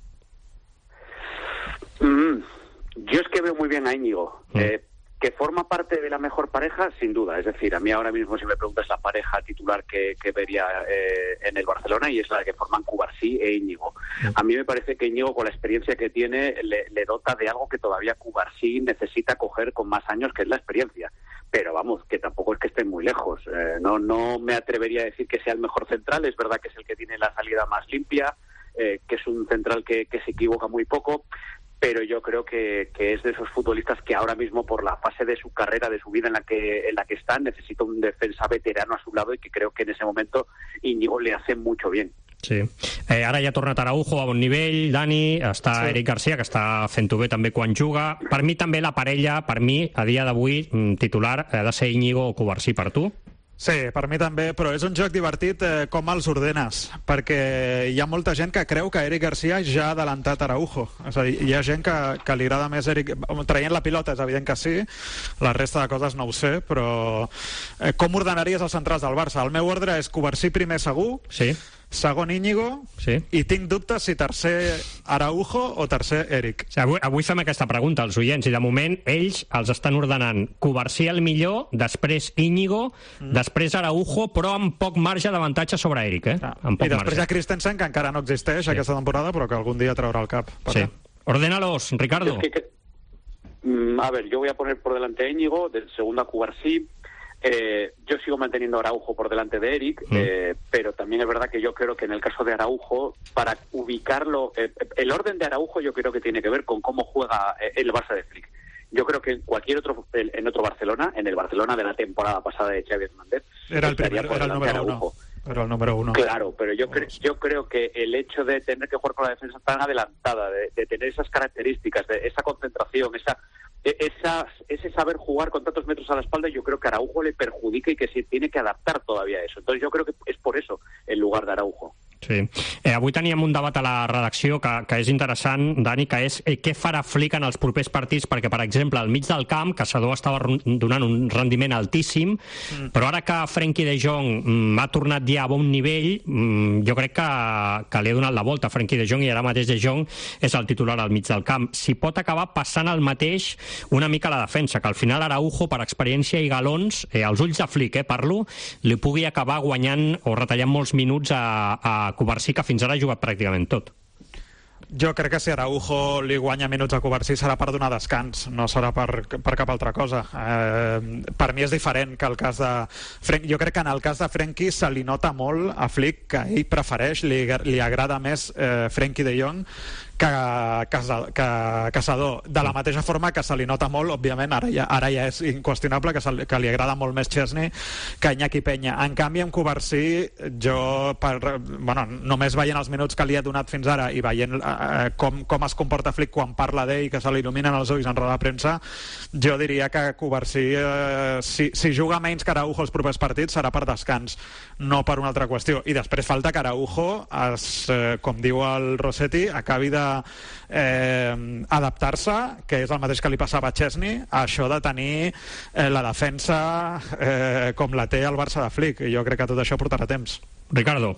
Mm, yo es que veo muy bien a Íñigo. Mm. Eh, que forma parte de la mejor pareja, sin duda. Es decir, a mí ahora mismo, si me preguntas, la pareja titular que, que vería eh, en el Barcelona, y es la que forman Cubarsí e Íñigo. A mí me parece que Íñigo, con la experiencia que tiene, le, le dota de algo que todavía Cubarsí necesita coger con más años, que es la experiencia. Pero vamos, que tampoco es que estén muy lejos. Eh, no, no me atrevería a decir que sea el mejor central. Es verdad que es el que tiene la salida más limpia, eh, que es un central que, que se equivoca muy poco, pero yo creo que, que es de esos futbolistas que ahora mismo, por la fase de su carrera, de su vida en la que en la que está, necesita un defensa veterano a su lado, y que creo que en ese momento Íñigo le hace mucho bien.
Sí. Eh, ara ja ha tornat Araujo a bon nivell, Dani, està sí. Eric Garcia, que està fent-ho bé també quan juga. Per mi també la parella, per mi, a dia d'avui, titular, ha de ser Íñigo o Cubarsí. Per tu?
Sí, per mi també, però és un joc divertit eh, com els ordenes, perquè hi ha molta gent que creu que Eric Garcia ja ha adelantat Araujo. És a dir, hi ha gent que, que li agrada més Eric... Traient la pilota és evident que sí, la resta de coses no ho sé, però eh, com ordenaries els centrals del Barça? El meu ordre és Cubarsí primer segur,
sí.
segon Íñigo,
sí.
i tinc dubtes si tercer Araujo o tercer Eric.
O sigui, avui, avui fem aquesta pregunta als oients, i de moment ells els estan ordenant Cubarsí el millor, després Íñigo, mm. després Araujo, però amb poc marge d'avantatge sobre Eric, eh?
Ah.
Amb poc
I després
marge.
hi ha Christensen, que encara no existeix sí. aquesta temporada, però que algun dia traurà el cap.
Sí. Ordénalos, Ricardo.
Es que, que, mm, a ver, yo voy a poner por delante a Íñigo, del segundo a Cubarsí. Eh, yo sigo manteniendo a Araujo por delante de Eric, mm. eh, pero también es verdad que yo creo que en el caso de Araujo, para ubicarlo, eh, el orden de Araujo yo creo que tiene que ver con cómo juega el Barça de Flick. Yo creo que en cualquier otro, en otro Barcelona, en el Barcelona de la temporada pasada de Xavi Hernández,
era el primero, era el número uno. Era el número uno.
Claro, pero yo, cre yo creo que el hecho de tener que jugar con la defensa tan adelantada, de, de tener esas características, de esa concentración, esa, esa, ese saber jugar con tantos metros a la espalda, yo creo que a Araujo le perjudica y que se tiene que adaptar todavía a eso. Entonces yo creo que es por eso el lugar de Araujo.
Sí. Eh, avui teníem un debat a la redacció que, que és interessant, Dani, que és eh, què farà Flick en els propers partits, perquè, per exemple, al mig del camp, Caçador estava donant un rendiment altíssim, mm. però ara que Frenkie de Jong mm, ha tornat ja a bon nivell, mm, jo crec que, que li ha donat la volta a Frenkie de Jong, i ara mateix de Jong és el titular al mig del camp. Si pot acabar passant el mateix una mica a la defensa, que al final Araujo, per experiència i galons, eh, als ulls de Flick, eh, parlo, li pugui acabar guanyant o retallant molts minuts a, a Cubarsí, que fins ara ha jugat pràcticament tot.
Jo crec que si Araujo li guanya minuts a Cubarsí serà per donar descans, no serà per, per cap altra cosa. Eh, per mi és diferent que el cas de Frenkie. Jo crec que en el cas de Frenkie se li nota molt a Flick que ell prefereix, li, li agrada més eh, Frenkie de Jong que, que, que Caçador. De la mateixa forma que se li nota molt, òbviament, ara ja, ara ja és inqüestionable, que, se, que li agrada molt més Chesney que Iñaki Peña. En canvi, amb Cubarsí, jo, per, bueno, només veient els minuts que li ha donat fins ara i veient eh, com, com es comporta Flick quan parla d'ell, que se li il·luminen els ulls en roda de premsa, jo diria que Cubarsí, eh, si, si juga menys que Araujo els propers partits, serà per descans, no per una altra qüestió. I després falta que Araujo, es, eh, com diu el Rossetti, acabi de eh, adaptar-se, que és el mateix que li passava a Chesney, a això de tenir eh, la defensa eh, com la té el Barça de Flick, i jo crec que tot això portarà temps.
Ricardo.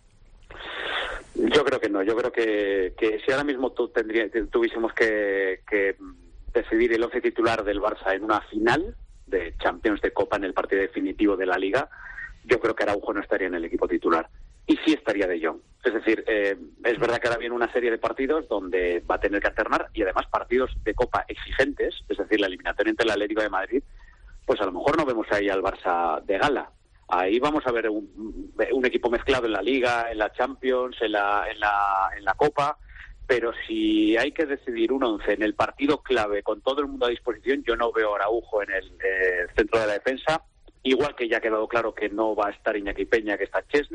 Yo creo que no, yo creo que, que si ahora mismo tu, tendría, tuviésemos que, que decidir el once titular del Barça en una final de Champions, de Copa, en el partido definitivo de la Liga, yo creo que Araujo no estaría en el equipo titular. Y sí estaría De Jong. Es decir, eh, es verdad que ahora viene una serie de partidos donde va a tener que alternar, y además partidos de Copa exigentes, es decir, la eliminatoria entre el Atlético de Madrid, pues a lo mejor no vemos ahí al Barça de gala. Ahí vamos a ver un, un equipo mezclado en la Liga, en la Champions, en la, en la, en la Copa, pero si hay que decidir un once en el partido clave con todo el mundo a disposición, yo no veo a Araujo en el eh, centro de la defensa, igual que ya ha quedado claro que no va a estar Iñaki Peña, que está Chesney,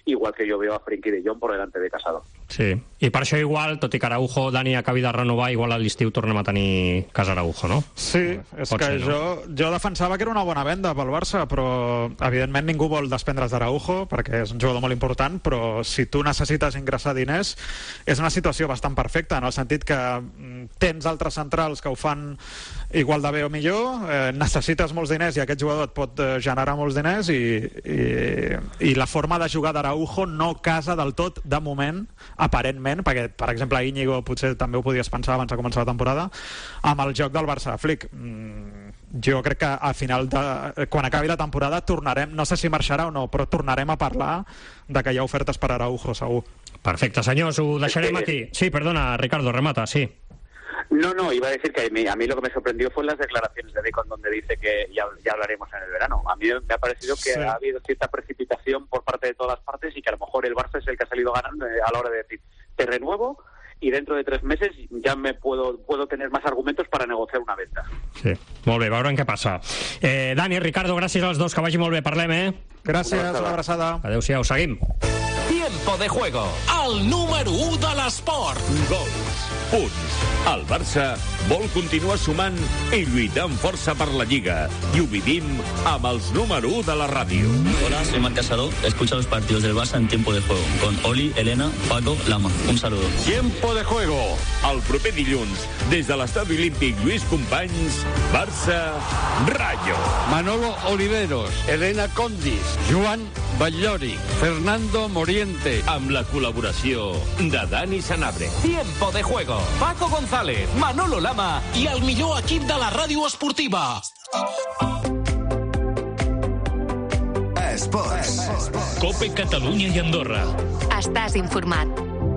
igual que yo veo a Frenkie de Jong por delante de Casado.
Sí, i per això igual, tot i que Araujo, Dani, acabi de renovar, igual a l'estiu tornem a tenir cas Araujo, no?
Sí, és
Pot
que
ser, no?
jo, jo defensava que era una bona venda pel Barça, però evidentment ningú vol desprendre's d'Araujo, perquè és un jugador molt important, però si tu necessites ingressar diners, és una situació bastant perfecta, en el sentit que tens altres centrals que ho fan igual de bé o millor, eh, necessites molts diners i aquest jugador et pot eh, generar molts diners i, i, i la forma de jugar d'Araujo no casa del tot, de moment, aparentment, perquè, per exemple, Íñigo potser també ho podies pensar abans de començar la temporada, amb el joc del Barça de Flick. Mm, jo crec que al final, de, quan acabi la temporada, tornarem, no sé si marxarà o no, però tornarem a parlar de que hi ha ofertes per Araujo, segur.
Perfecte, senyors, ho deixarem aquí. Sí, perdona, Ricardo, remata, sí.
No, no, iba a decir que a mí, a mí lo que me sorprendió fue las declaraciones de Deacon, donde dice que ya, ya hablaremos en el verano. A mí me ha parecido que sí. ha habido cierta precipitación por parte de todas las partes y que a lo mejor el Barça es el que ha salido ganando a la hora de decir, te renuevo y dentro de tres meses ya me puedo, puedo tener más argumentos para negociar una venta.
Sí, molt bé, veurem què passa. Eh, Dani, Ricardo, gràcies als dos, que vagi molt bé, parlem, eh?
Gràcies, una abraçada.
Adéu-siau, seguim.
Tiempo de juego, el número u de l'esport. Gols, punts. El Barça vol continuar sumant i lluitant força per la Lliga. I ho vivim amb els número u de la ràdio.
Hola, soy Marc Casado. Escucha los partidos del Barça en Tiempo de Juego con Oli, Elena, Paco, Lama. Un saludo.
Tiempo de juego. El proper dilluns, des de l'Estadi Olímpic Lluís Companys, Barça Rayo.
Manolo Oliveros, Elena Condis, Joan Batllori, Fernando Moriente.
Amb la col·laboració de Dani Sanabria. Tiempo de juego. Paco González, Manolo Lama i el millor equip de la ràdio esportiva.
Esports.
Cope Catalunya i Andorra.
Estàs informat.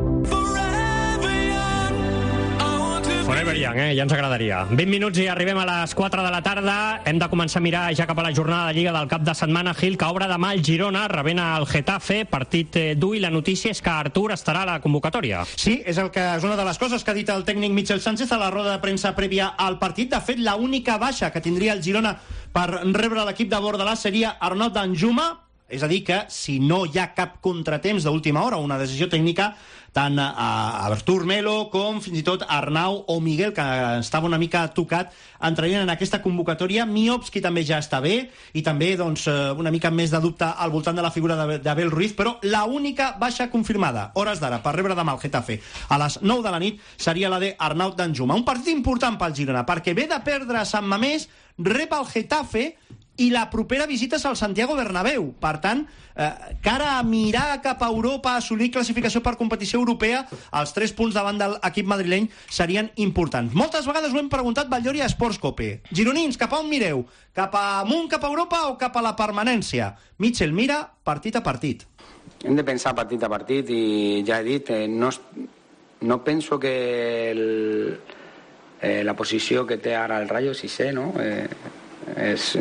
Forever Young, eh? Ja ens agradaria. vint minuts i arribem a les quatre de la tarda. Hem de començar a mirar ja cap a la jornada de Lliga del cap de setmana. Gil, que obre demà el Girona, rebent el Getafe, partit dur, i la notícia és que Artur estarà a la convocatòria.
Sí, és, el que, és una de les coses que ha dit el tècnic Michel Sánchez a la roda de premsa prèvia al partit. De fet, la única baixa que tindria el Girona per rebre l'equip de Bordalàs seria Arnaud Danjuma, és a dir que si no hi ha cap contratemps d'última hora, una decisió tècnica, tant a Artur Melo com fins i tot Arnau o Miguel, que estava una mica tocat, entrarien en aquesta convocatòria. Miovski també ja està bé, i també doncs, una mica més de dubte al voltant de la figura d'Abel Ruiz, però l'única baixa confirmada, hores d'ara, per rebre demà el Getafe a les nou de la nit, seria la de Arnaud Danjuma. Un partit important pel Girona, perquè ve de perdre Sant Mamés, rep el Getafe i la propera visita és al Santiago Bernabéu. Per tant, eh, cara a mirar cap a Europa, a assolir classificació per competició europea, els tres punts davant de l'equip madrileny serien importants. Moltes vegades ho hem preguntat Batllori a Esports Cope. Gironins, cap a on mireu? Cap amunt, cap a Europa o cap a la permanència? Mitchell mira partit a partit.
Hem de pensar partit a partit i ja he dit, eh, no, no penso que el, eh, la posició que té ara el Rayo, si sé, no? Eh, és,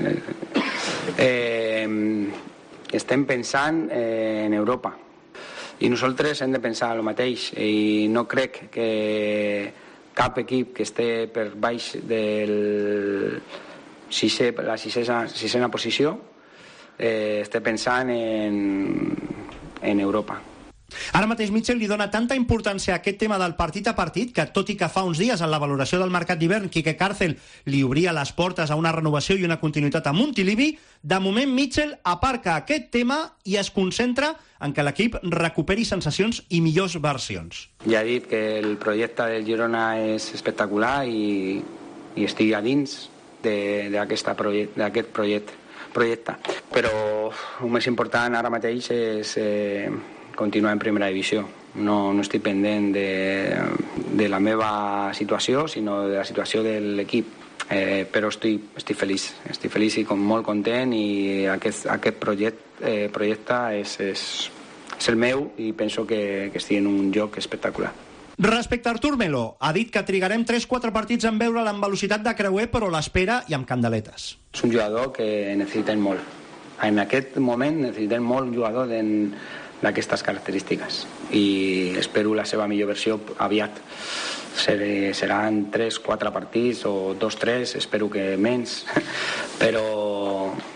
eh, estem pensant eh, en Europa i nosaltres hem de pensar el mateix, i no crec que cap equip que esté per baix del sisè, la sisena, sisena posició eh, esté pensant en, en Europa.
Ara mateix Mitchell li dona tanta importància a aquest tema del partit a partit que, tot i que fa uns dies en la valoració del mercat d'hivern Quique Cárcel li obria les portes a una renovació i una continuïtat a Montilivi, de moment Mitchell aparca aquest tema i es concentra en que l'equip recuperi sensacions i millors versions.
Ja he dit que el projecte del Girona és espectacular i, i estic a dins d'aquest projecte, projecte. Però el més important ara mateix és eh, continuar en primera divisió. No, no estic pendent de, de la meva situació, sinó de la situació de l'equip. Eh, però estic, estic feliç, estic feliç i com molt content, i aquest, aquest projecte, eh, projecte és, és, és el meu, i penso que, que estic en un joc espectacular.
Respecte a Artur Melo, ha dit que trigarem tres quatre partits en veure'l amb velocitat de creuer, però l'espera i amb candeletes.
És un jugador que necessitem molt. En aquest moment necessitem molt un jugador d'en d'aquestes característiques, i espero la seva millor versió aviat. Seran tres quatre partits o dos tres, espero que menys, però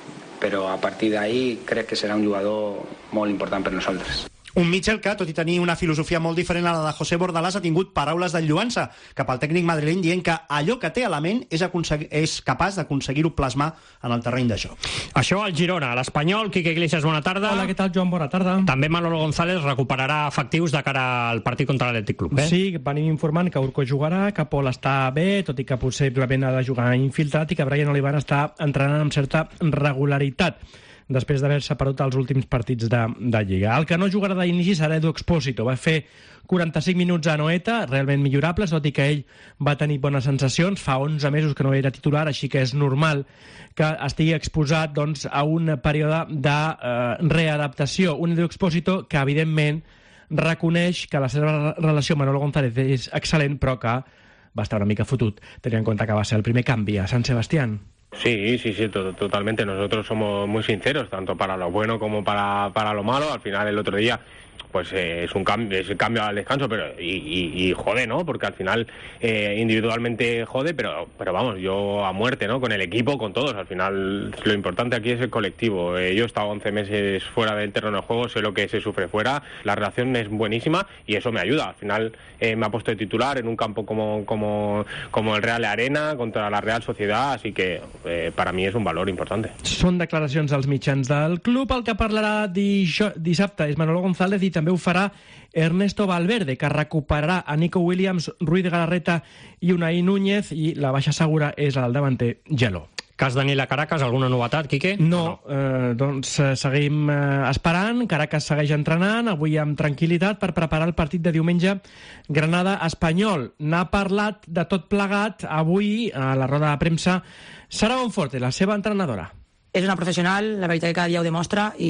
però a partir d'ahí crec que serà un jugador molt important per nosaltres.
Un Mitchell que, tot i tenir una filosofia molt diferent a la de José Bordalás, ha tingut paraules d'enlluança cap al tècnic madrileny dient que allò que té a la ment és, és capaç d'aconseguir-ho plasmar en el terreny de joc.
Això al Girona. L'Espanyol, Quique Iglesias, bona tarda.
Hola, què tal, Joan? Bona tarda.
També Manolo González recuperarà efectius de cara al partit contra l'Atlètic Club, eh?
Sí, venim informant que Urco jugarà, que Pol està bé, tot i que possiblement ha de jugar infiltrat, i que Brian Oliver està entrenant amb certa regularitat després d'haver-se perdut els últims partits de, de Lliga. El que no jugarà d'inici serà Edu Expósito. Va fer quaranta-cinc minuts a Noeta, realment millorables, tot i que ell va tenir bones sensacions. Fa onze mesos que no era titular, així que és normal que estigui exposat doncs, a un període de eh, readaptació. Un Edu Expósito que, evidentment, reconeix que la seva relació amb Manolo González és excel·lent, però que va estar una mica fotut, tenint en compte que va ser el primer canvi a Sant Sebastián.
Sí, sí, sí, to- totalmente. Nosotros somos muy sinceros, tanto para lo bueno como para, para lo malo. Al final, el otro día, pues eh, es un cambio, es el cambio al descanso, pero y, y, y jode, ¿no? Porque al final eh, individualmente jode, pero, pero vamos, yo a muerte, ¿no? Con el equipo, con todos. Al final, lo importante aquí es el colectivo. Eh, yo he estado once meses fuera del terreno de juego, sé lo que se sufre fuera. La relación es buenísima y eso me ayuda. Al final eh, me ha puesto de titular en un campo como, como, como el Real Arena contra la Real Sociedad, así que eh, para mí es un valor importante.
Són declaracions als mitjans del club. El que parlarà dijo- dissabte és Manolo González i també ho farà Ernesto Valverde, que recuperarà a Nico Williams, Ruiz Galarreta i Unai Núñez, i la baixa segura és el davanter Geló.
Cas Daniel a Caracas, alguna novetat, Quique?
No, no. Eh, doncs eh, seguim eh, esperant. Caracas segueix entrenant, avui amb tranquil·litat, per preparar el partit de diumenge Granada-Espanyol. N'ha parlat de tot plegat avui a la roda de premsa Sara Bonforte, la seva entrenadora.
És una professional, la veritat que cada dia ho demostra, i,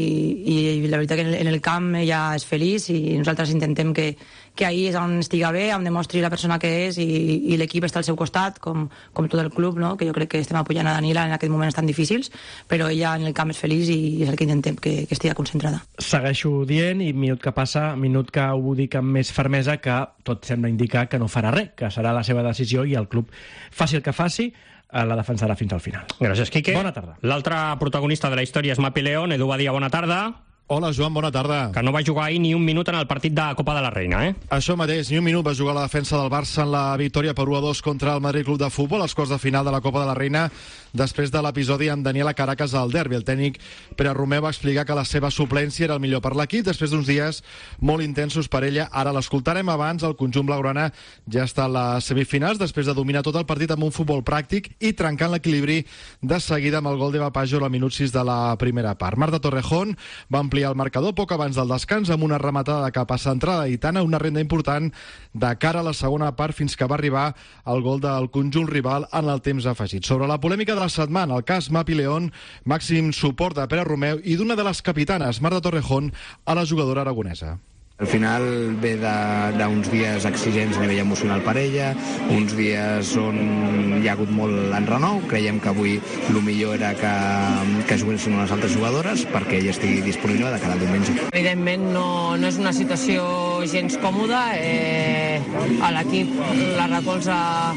i la veritat que en el, en el camp ella és feliç, i nosaltres intentem que, que ahir és on estiga bé, on demostri la persona que és, i, i l'equip està al seu costat, com, com tot el club, no? Que jo crec que estem apoyant a Daniela en aquests moments tan difícils, però ella en el camp és feliç i és el que intentem, que, que estigui concentrada.
Segueixo dient, i minut que passa, minut que ho dic amb més fermesa, que tot sembla indicar que no farà res, que serà la seva decisió i el club, faci el que faci, la defensarà fins al final.
Gràcies, Quique.
Bona tarda.
L'altre protagonista de la història és Mapi León. Edu Badia, bona tarda.
Hola, Joan, bona tarda.
Que no va jugar ahir ni un minut en el partit de Copa de la Reina, eh?
Això mateix, ni un minut va jugar la defensa del Barça en la victòria per u a dos contra el Madrid Club de Futbol, als quarts de final de la Copa de la Reina, després de l'episodi amb Daniela Caracas al derbi. El tècnic Pere Romeu va explicar que la seva suplència era el millor per l'equip, després d'uns dies molt intensos per ella. Ara l'escoltarem. Abans, el conjunt blaugrana ja està a les semifinals, després de dominar tot el partit amb un futbol pràctic i trencant l'equilibri de seguida amb el gol de Bapajo al minut sis de la primera part. Marta Torrejón va ampliar el marcador poc abans del descans amb una rematada de cap a centrada gitana, una renda important de cara a la segona part fins que va arribar el gol del conjunt rival en el temps afegit. Sobre la polèmica de la setmana, el cas Mapi León, màxim suport de Pere Romeu i d'una de les capitanes, Marta Torrejón, a la jugadora aragonesa.
Al final ve d'uns dies exigents a nivell emocional per ella, uns dies on hi ha hagut molt enrenou. Creiem que avui el millor era que, que juguessin unes altres jugadores perquè ella estigui disponible de cara al diumenge.
Evidentment no, no és una situació gens còmoda, eh, a l'equip la recolza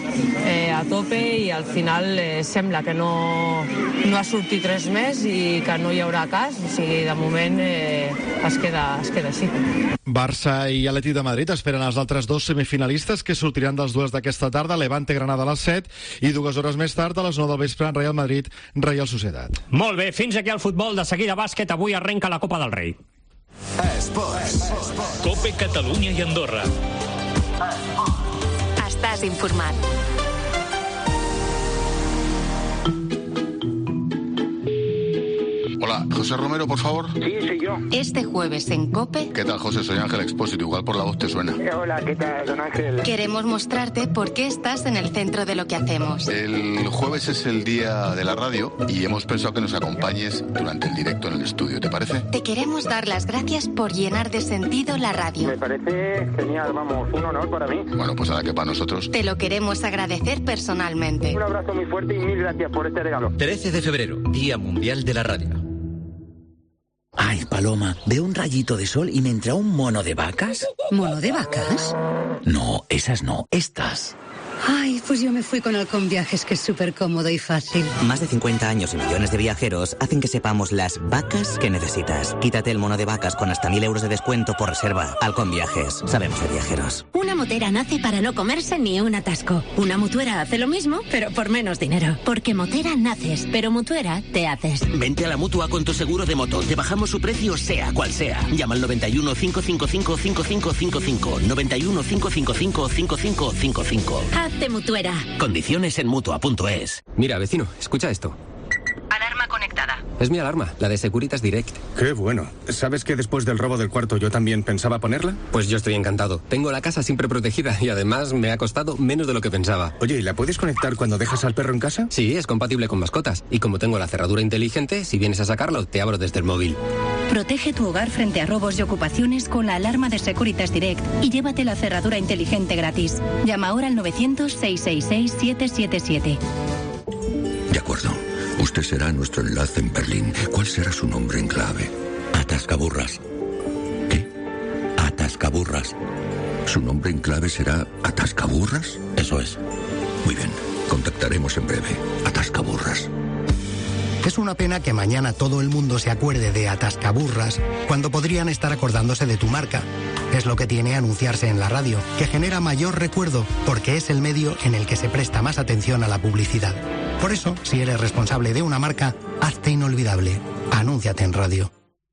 eh, a tope i al final eh, sembla que no, no ha sortit res més i que no hi haurà cas, o sigui, de moment eh, es, queda, es queda així.
Barça i Atlètic de Madrid esperen els altres dos semifinalistes que sortiran dels duels d'aquesta tarda, Levante Granada a les set i dues hores més tard a les nou del vespre en Real Madrid Real Societat.
Molt bé, fins aquí el futbol. De seguida bàsquet, avui arrenca la Copa del Rei.
Esports. Cope Catalunya i Andorra.
Estàs informat.
Hola, José Romero, por favor.
Sí, soy yo.
Este jueves en COPE...
¿Qué tal, José? Soy Ángel Expósito, igual por la voz te suena.
Eh, hola, ¿qué tal, don Ángel?
Queremos mostrarte por qué estás en el centro de lo que hacemos.
El jueves es el día de la radio y hemos pensado que nos acompañes durante el directo en el estudio, ¿te parece?
Te queremos dar las gracias por llenar de sentido la radio.
Me parece genial, vamos, un honor para mí.
Bueno, pues nada, que para nosotros.
Te lo queremos agradecer personalmente.
Un abrazo muy fuerte y mil gracias por este regalo.
trece de febrero, Día Mundial de la Radio.
Ay, Paloma, veo un rayito de sol y me entra un mono de vacas.
¿Mono de vacas?
No, esas no, estas.
Ay, pues yo me fui con Halcón Viajes, que es súper cómodo y fácil.
Más de cincuenta años y millones de viajeros hacen que sepamos las vacas que necesitas. Quítate el mono de vacas con hasta mil euros de descuento por reserva. Halcón Viajes. Sabemos de viajeros.
Una motera nace para no comerse ni un atasco. Una mutuera hace lo mismo, pero por menos dinero. Porque motera naces, pero mutuera te haces.
Vente a la Mutua con tu seguro de moto. Te bajamos su precio sea cual sea. Llama al noventa y uno, cinco cinco cinco, cinco cinco cinco cinco. noventa y uno, cinco cinco cinco, cinco cinco cinco cinco.
Hazte mutuera.
Condiciones en Mutua punto es.
Mira, vecino, escucha esto.
Alarma conectada.
Es mi alarma, la de Securitas Direct.
Qué bueno. ¿Sabes que después del robo del cuarto yo también pensaba ponerla?
Pues yo estoy encantado. Tengo la casa siempre protegida y además me ha costado menos de lo que pensaba.
Oye, ¿y la puedes conectar cuando dejas al perro en casa?
Sí, es compatible con mascotas. Y como tengo la cerradura inteligente, si vienes a sacarlo, te abro desde el móvil.
Protege tu hogar frente a robos y ocupaciones con la alarma de Securitas Direct y llévate la cerradura inteligente gratis. Llama ahora al novecientos, seiscientos sesenta y seis, siete siete siete.
De acuerdo. Usted será nuestro enlace en Berlín. ¿Cuál será su nombre en clave? Atascaburras. ¿Qué? Atascaburras. ¿Su nombre en clave será Atascaburras? Eso es. Muy bien. Contactaremos en breve. Atascaburras.
Es una pena que mañana todo el mundo se acuerde de Atascaburras cuando podrían estar acordándose de tu marca. Es lo que tiene anunciarse en la radio, que genera mayor recuerdo porque es el medio en el que se presta más atención a la publicidad. Por eso, si eres responsable de una marca, hazte inolvidable. Anúnciate en radio.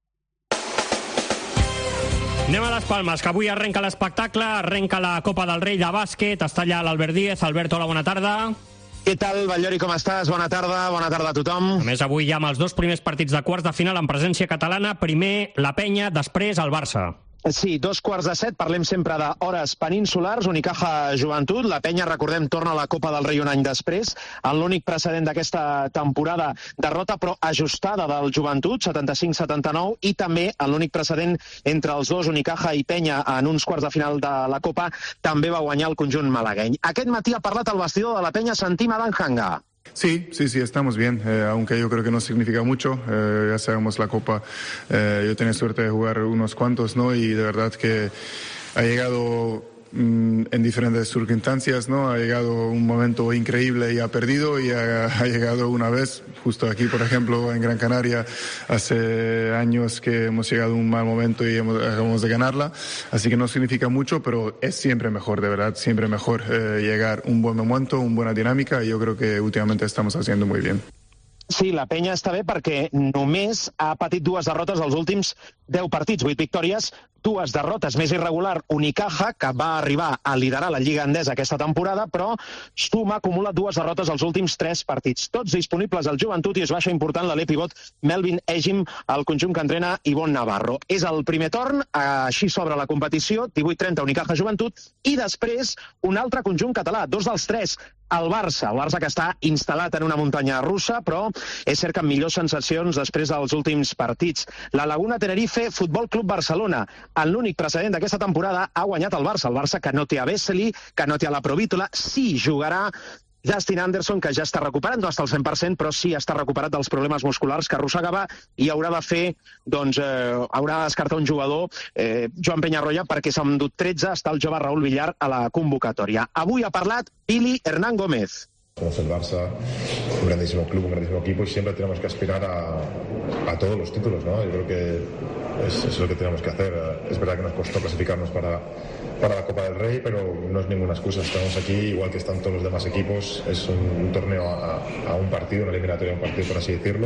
Anem a les Palmes, que avui arrenca l'espectacle, arrenca la Copa del Rei de bàsquet, està allà l'Albert Díez. Albert, hola, bona tarda.
Què tal, Batllori, com estàs? Bona tarda, bona tarda a tothom.
A més, avui ja amb els dos primers partits de quarts de final en presència catalana, primer la Penya, després el Barça.
Sí, dos quarts de set, parlem sempre d'hores peninsulars, Unicaja Joventut, la Penya, recordem, torna a la Copa del Rei un any després, en l'únic precedent d'aquesta temporada, derrota però ajustada del Joventut, setanta-cinc setanta-nou, i també en l'únic precedent entre els dos, Unicaja i Penya, en uns quarts de final de la Copa, també va guanyar el conjunt malagueny. Aquest matí ha parlat al vestidor de la Penya Santim Adán-Hanga.
Sí, sí, sí, estamos bien, eh, aunque yo creo que no significa mucho, eh, ya sabemos la Copa, eh, yo tenía suerte de jugar unos cuantos, ¿no? Y de verdad que ha llegado mmm, en diferentes circunstancias, ¿no? Ha llegado un momento increíble y ha perdido, y ha, ha llegado una vez, justo aquí, por ejemplo, en Gran Canaria, hace años que hemos llegado a un mal momento y hemos, acabamos de ganarla, así que no significa mucho, pero es siempre mejor, de verdad, siempre mejor eh, llegar un buen momento, una buena dinámica, y yo creo que últimamente estamos haciendo muy bien.
Sí, la Penya està bé perquè només ha patit dues derrotes als últims deu partits, vuit victòries, dues derrotes. Més irregular, Unicaja, que va arribar a liderar la Lliga Endesa aquesta temporada, però suma, acumula dues derrotes als últims tres partits. Tots disponibles al Joventut, i es baixa important l'alè pivot Melvin Egim, el conjunt que entrena Ivonne Navarro. És el primer torn, així s'obre la competició, divuit trenta Unicaja Joventut, i després un altre conjunt català, dos dels tres, el Barça, el Barça que està instal·lat en una muntanya russa, però és cert que amb millors sensacions després dels últims partits. La Laguna Tenerife Futbol Club Barcelona, en l'únic precedent d'aquesta temporada, ha guanyat el Barça. El Barça que no té a Vesely, que no té a la Provítola, sí jugarà Justin Anderson, que ja està recuperant, no està al cent per cent, però sí està recuperat dels problemes musculars que arrossegava, i haurà de fer, doncs, eh, haurà de descartar un jugador, eh, Joan Peñarroya, perquè s'ha endut tretze, està el jove Raúl Villar a la convocatòria. Avui ha parlat Pili Hernán Gómez.
Somos el Barça, un grandísimo club, un grandísimo equipo, y siempre tenemos que aspirar a, a todos los títulos, ¿no? Yo creo que es, es lo que tenemos que hacer. Es verdad que nos costó clasificarnos para, para la Copa del Rey, pero no es ninguna excusa. Estamos aquí, igual que están todos los demás equipos. Es un, un torneo a, a un partido, una eliminatoria a un partido, por así decirlo.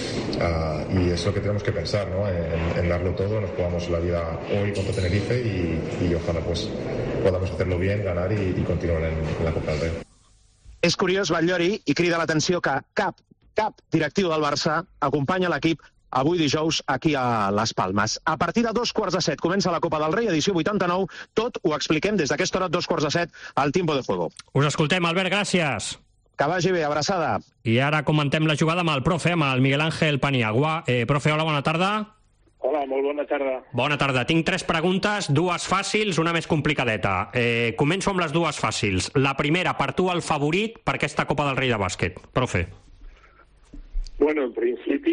Uh, y es lo que tenemos que pensar, ¿no? En, en darlo todo, nos jugamos la vida hoy contra Tenerife, y, y ojalá pues podamos hacerlo bien, ganar y, y continuar en, en la Copa del Rey.
És curiós, Batllori, i crida l'atenció que cap, cap directiu del Barça acompanya l'equip avui dijous aquí a Les Palmes. A partir de dos quarts de set comença la Copa del Rei, edició vuitanta-nou. Tot ho expliquem des d'aquesta hora, dos quarts de set, al Tiempo de Juego.
Us escoltem, Albert, gràcies.
Que vagi bé, abraçada.
I ara comentem la jugada amb el profe, amb el Miguel Ángel Paniagua. Eh, profe, hola, bona tarda.
Hola, molt bona tarda.
Bona tarda. Tinc tres preguntes, dues fàcils, una més complicadeta. Eh, començo amb les dues fàcils. La primera, per tu el favorit per aquesta Copa del Rei de bàsquet. Profe.
Bueno, en principi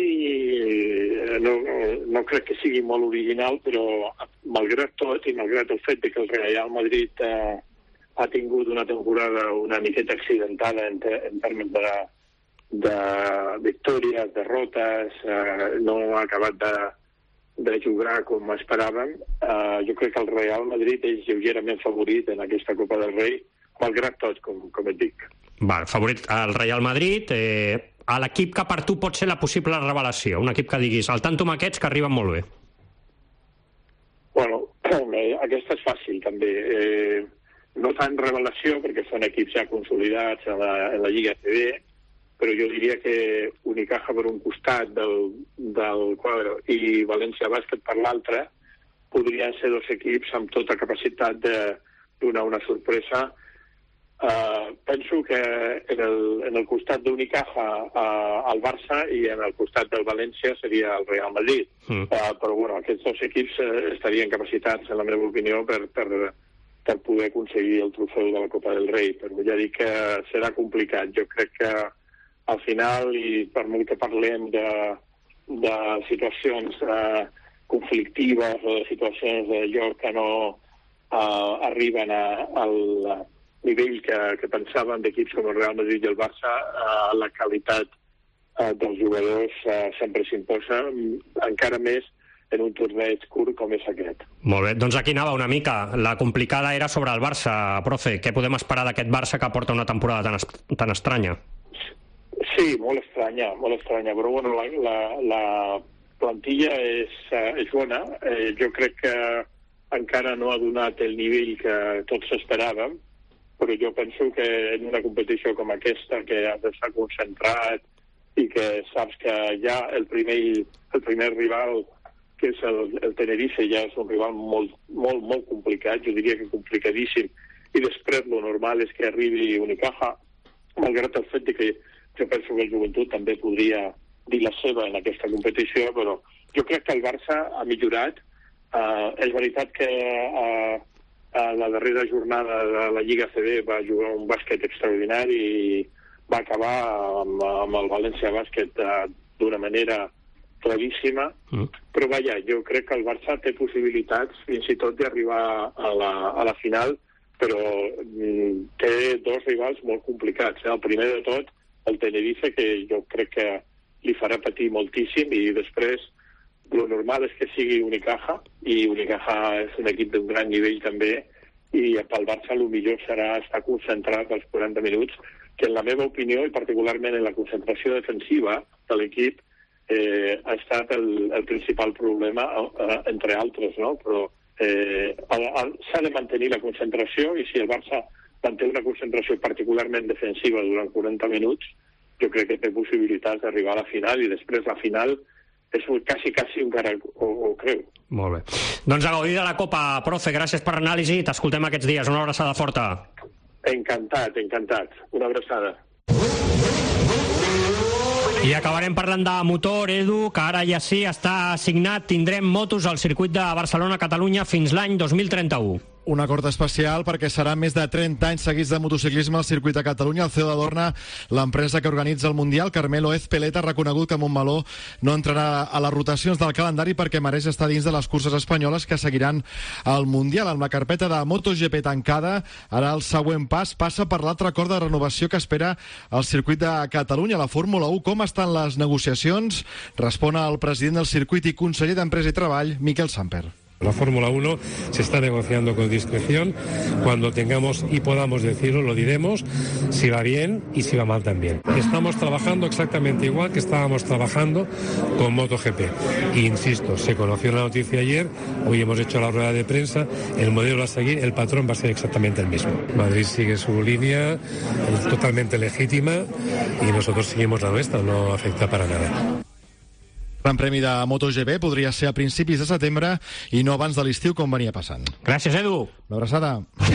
no, no crec que sigui molt original, però malgrat tot i malgrat el fet que el Real Madrid eh, ha tingut una temporada una miqueta accidentada en, te, en termes de, de victòries, derrotes, eh, no ha acabat de, de jugar com esperàvem. Eh, jo crec que el Real Madrid és lleugerament favorit en aquesta Copa del Rei, malgrat tot, com, com et dic.
Val, favorit el Real Madrid, eh, a l'equip que per tu pot ser la possible revelació, un equip que diguis, al tanto amb aquests que arriben molt bé.
Bueno, aquesta és fàcil també. Eh, no fan revelació perquè són equips ja consolidats en la, en la Lliga A C B, però jo diria que Unicaja per un costat del, del quadre i València Bàsquet per l'altre podrien ser dos equips amb tota capacitat de donar una sorpresa. Uh, penso que en el, en el costat d'Unicaja uh, el Barça i en el costat del València seria el Real Madrid. Mm. Uh, però bueno, aquests dos equips uh, estarien capacitats, en la meva opinió, per, per, per poder aconseguir el trofeu de la Copa del Rei. Però ja dic que serà complicat. Jo crec que al final, i per molt que parlem de, de situacions uh, conflictives o de situacions de lloc que no uh, arriben a, al nivell que, que pensàvem d'equips com el Real Madrid i el Barça, uh, la qualitat uh, dels jugadors uh, sempre s'imposa, encara més en un torneig curt com és aquest.
Molt bé, doncs aquí anava una mica. La complicada era sobre el Barça, profe. Què podem esperar d'aquest Barça que porta una temporada tan, est tan estranya?
Sí, molt estranya, molt estranya, però bueno, la, la, la plantilla és, uh, és bona. Eh, jo crec que encara no ha donat el nivell que tots esperàvem, però jo penso que en una competició com aquesta, que has d'estar concentrat i que saps que ja el primer, el primer rival, que és el, el Tenerife, ja és un rival molt, molt, molt complicat, jo diria que complicadíssim, i després lo normal és que arribi Unicaja, malgrat el fet que jo penso que el Joventut també podria dir la seva en aquesta competició, però jo crec que el Barça ha millorat. Uh, és veritat que uh, a la darrera jornada de la Lliga A C B va jugar un bàsquet extraordinari i va acabar amb, amb el València Bàsquet uh, d'una manera claríssima, mm. però vaja, jo crec que el Barça té possibilitats fins i tot d'arribar a, la, a la final, però mm, té dos rivals molt complicats. Eh? El primer de tot, el Tenerife, que jo crec que li farà patir moltíssim, i després lo normal és que sigui Unicaja, i Unicaja és un equip d'un gran nivell també, i pel Barça el millor serà estar concentrat als quaranta minuts, que en la meva opinió, i particularment en la concentració defensiva de l'equip, eh, ha estat el, el principal problema, eh, entre altres, no? Però eh, s'ha de mantenir la concentració, i si el Barça manté una concentració particularment defensiva durant quaranta minuts, jo crec que té possibilitats d'arribar a la final, i després la final és quasi, quasi encara ho, ho creu.
Molt bé. Doncs a gaudir de la Copa, profe, gràcies per l'anàlisi, t'escoltem aquests dies. Una abraçada forta.
Encantat, encantat. Una abraçada.
I acabarem parlant de motor, Edu, que ara ja sí està assignat. Tindrem motos al circuit de Barcelona-Catalunya fins l'any dos mil trenta-u.
Un acord especial perquè serà més de trenta anys seguits de motociclisme al circuit de Catalunya. El C E O d'Adorna, l'empresa que organitza el Mundial, Carmelo Ezpeleta, ha reconegut que Montmeló no entrarà a les rotacions del calendari perquè mereix estar dins de les curses espanyoles que seguiran el Mundial. Amb la carpeta de MotoGP tancada, ara el següent pas passa per l'altre acord de renovació que espera el circuit de Catalunya. La Fórmula u, com estan les negociacions? Respon el president del circuit i conseller d'Empresa i Treball, Miquel Samper.
La Fórmula uno se está negociando con discreción. Cuando tengamos y podamos decirlo, lo diremos, si va bien y si va mal también. Estamos trabajando exactamente igual que estábamos trabajando con MotoGP. E insisto, se conoció la noticia ayer, hoy hemos hecho la rueda de prensa, el modelo a seguir, el patrón va a ser exactamente el mismo. Madrid sigue su línea, es totalmente legítima, y nosotros seguimos la nuestra, no afecta para nada.
Gran premi de MotoGP podria ser a principis de setembre i no abans de l'estiu, com venia passant.
Gràcies, Edu.
Una abraçada.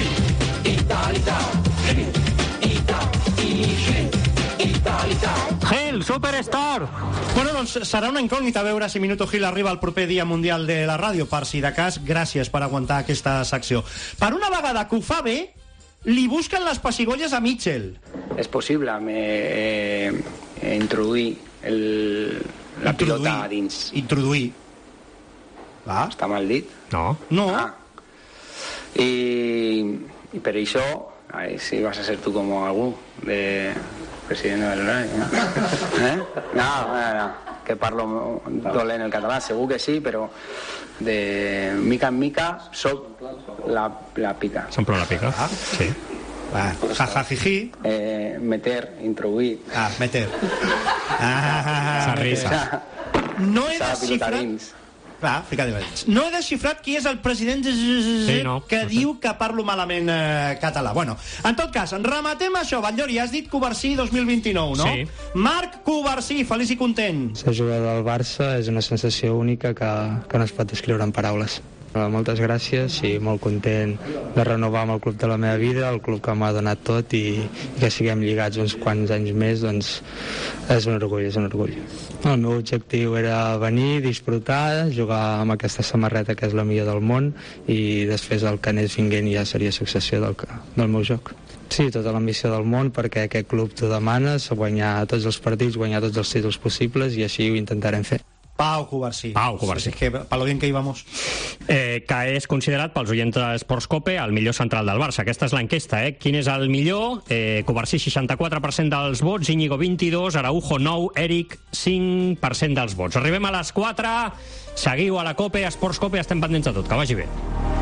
Gil, Superstar! Bueno, doncs serà una incògnita veure si Minuto Gil arriba al proper dia mundial de la ràdio. Per si de cas, gràcies per aguantar aquesta secció. Per una vegada que ho fa bé, li busquen les pessigolles a Mitchell.
És possible me, eh, introduir el... la introduir, pilota dins.
Introduir. Va.
Està mal dit?
No.
No.
Ah. I i per això, a ver si vas a ser tú como algú de president del Rayo, ¿no? ¿Eh? No, no, no, que parlo dolent el català, segur que sí, però de mica en mica soc la, la pica.
S'omple la pica, ah, sí.
Va, jajajiji.
Eh, meter, introduir.
Ah, meter. Ah,
Esa risa.
No he desxifrat... Va, fica-li valls. No he desxifrat qui és el president
sí, no,
que
no sé.
diu que parlo malament eh, català. Bueno, en tot cas, rematem això. Batllori, has dit Covarsí dos mil vint-i-nou, no?
Sí.
Marc Covarsí, feliç i content.
Ser jugador del Barça és una sensació única que, que no es pot descriure en paraules. Moltes gràcies i molt content de renovar amb el club de la meva vida, el club que m'ha donat tot i, i que siguem lligats uns quants anys més, doncs és un orgull, és un orgull. El meu objectiu era venir, disfrutar, jugar amb aquesta samarreta que és la millor del món i després el que anés vinguent ja seria successió del, del meu joc. Sí, tota l'ambició del món perquè aquest club t'ho demanes, guanyar tots els partits, guanyar tots els títols possibles i així ho intentarem fer.
Pau Covarsí.
Pau Covarsí.
Es que, para lo bien que íbamos.
Eh, que és considerat pels oients d'Esportscope el millor central del Barça. Aquesta és l'enquesta, eh? Quin és el millor? Eh, Covarsí, seixanta-quatre per cent dels vots, Íñigo, vint-i-dos, Araujo, nou, Eric, cinc per cent dels vots. Arribem a les quatre, seguiu a la Cope, Esportscope, estem pendents de tot. Que vagi bé.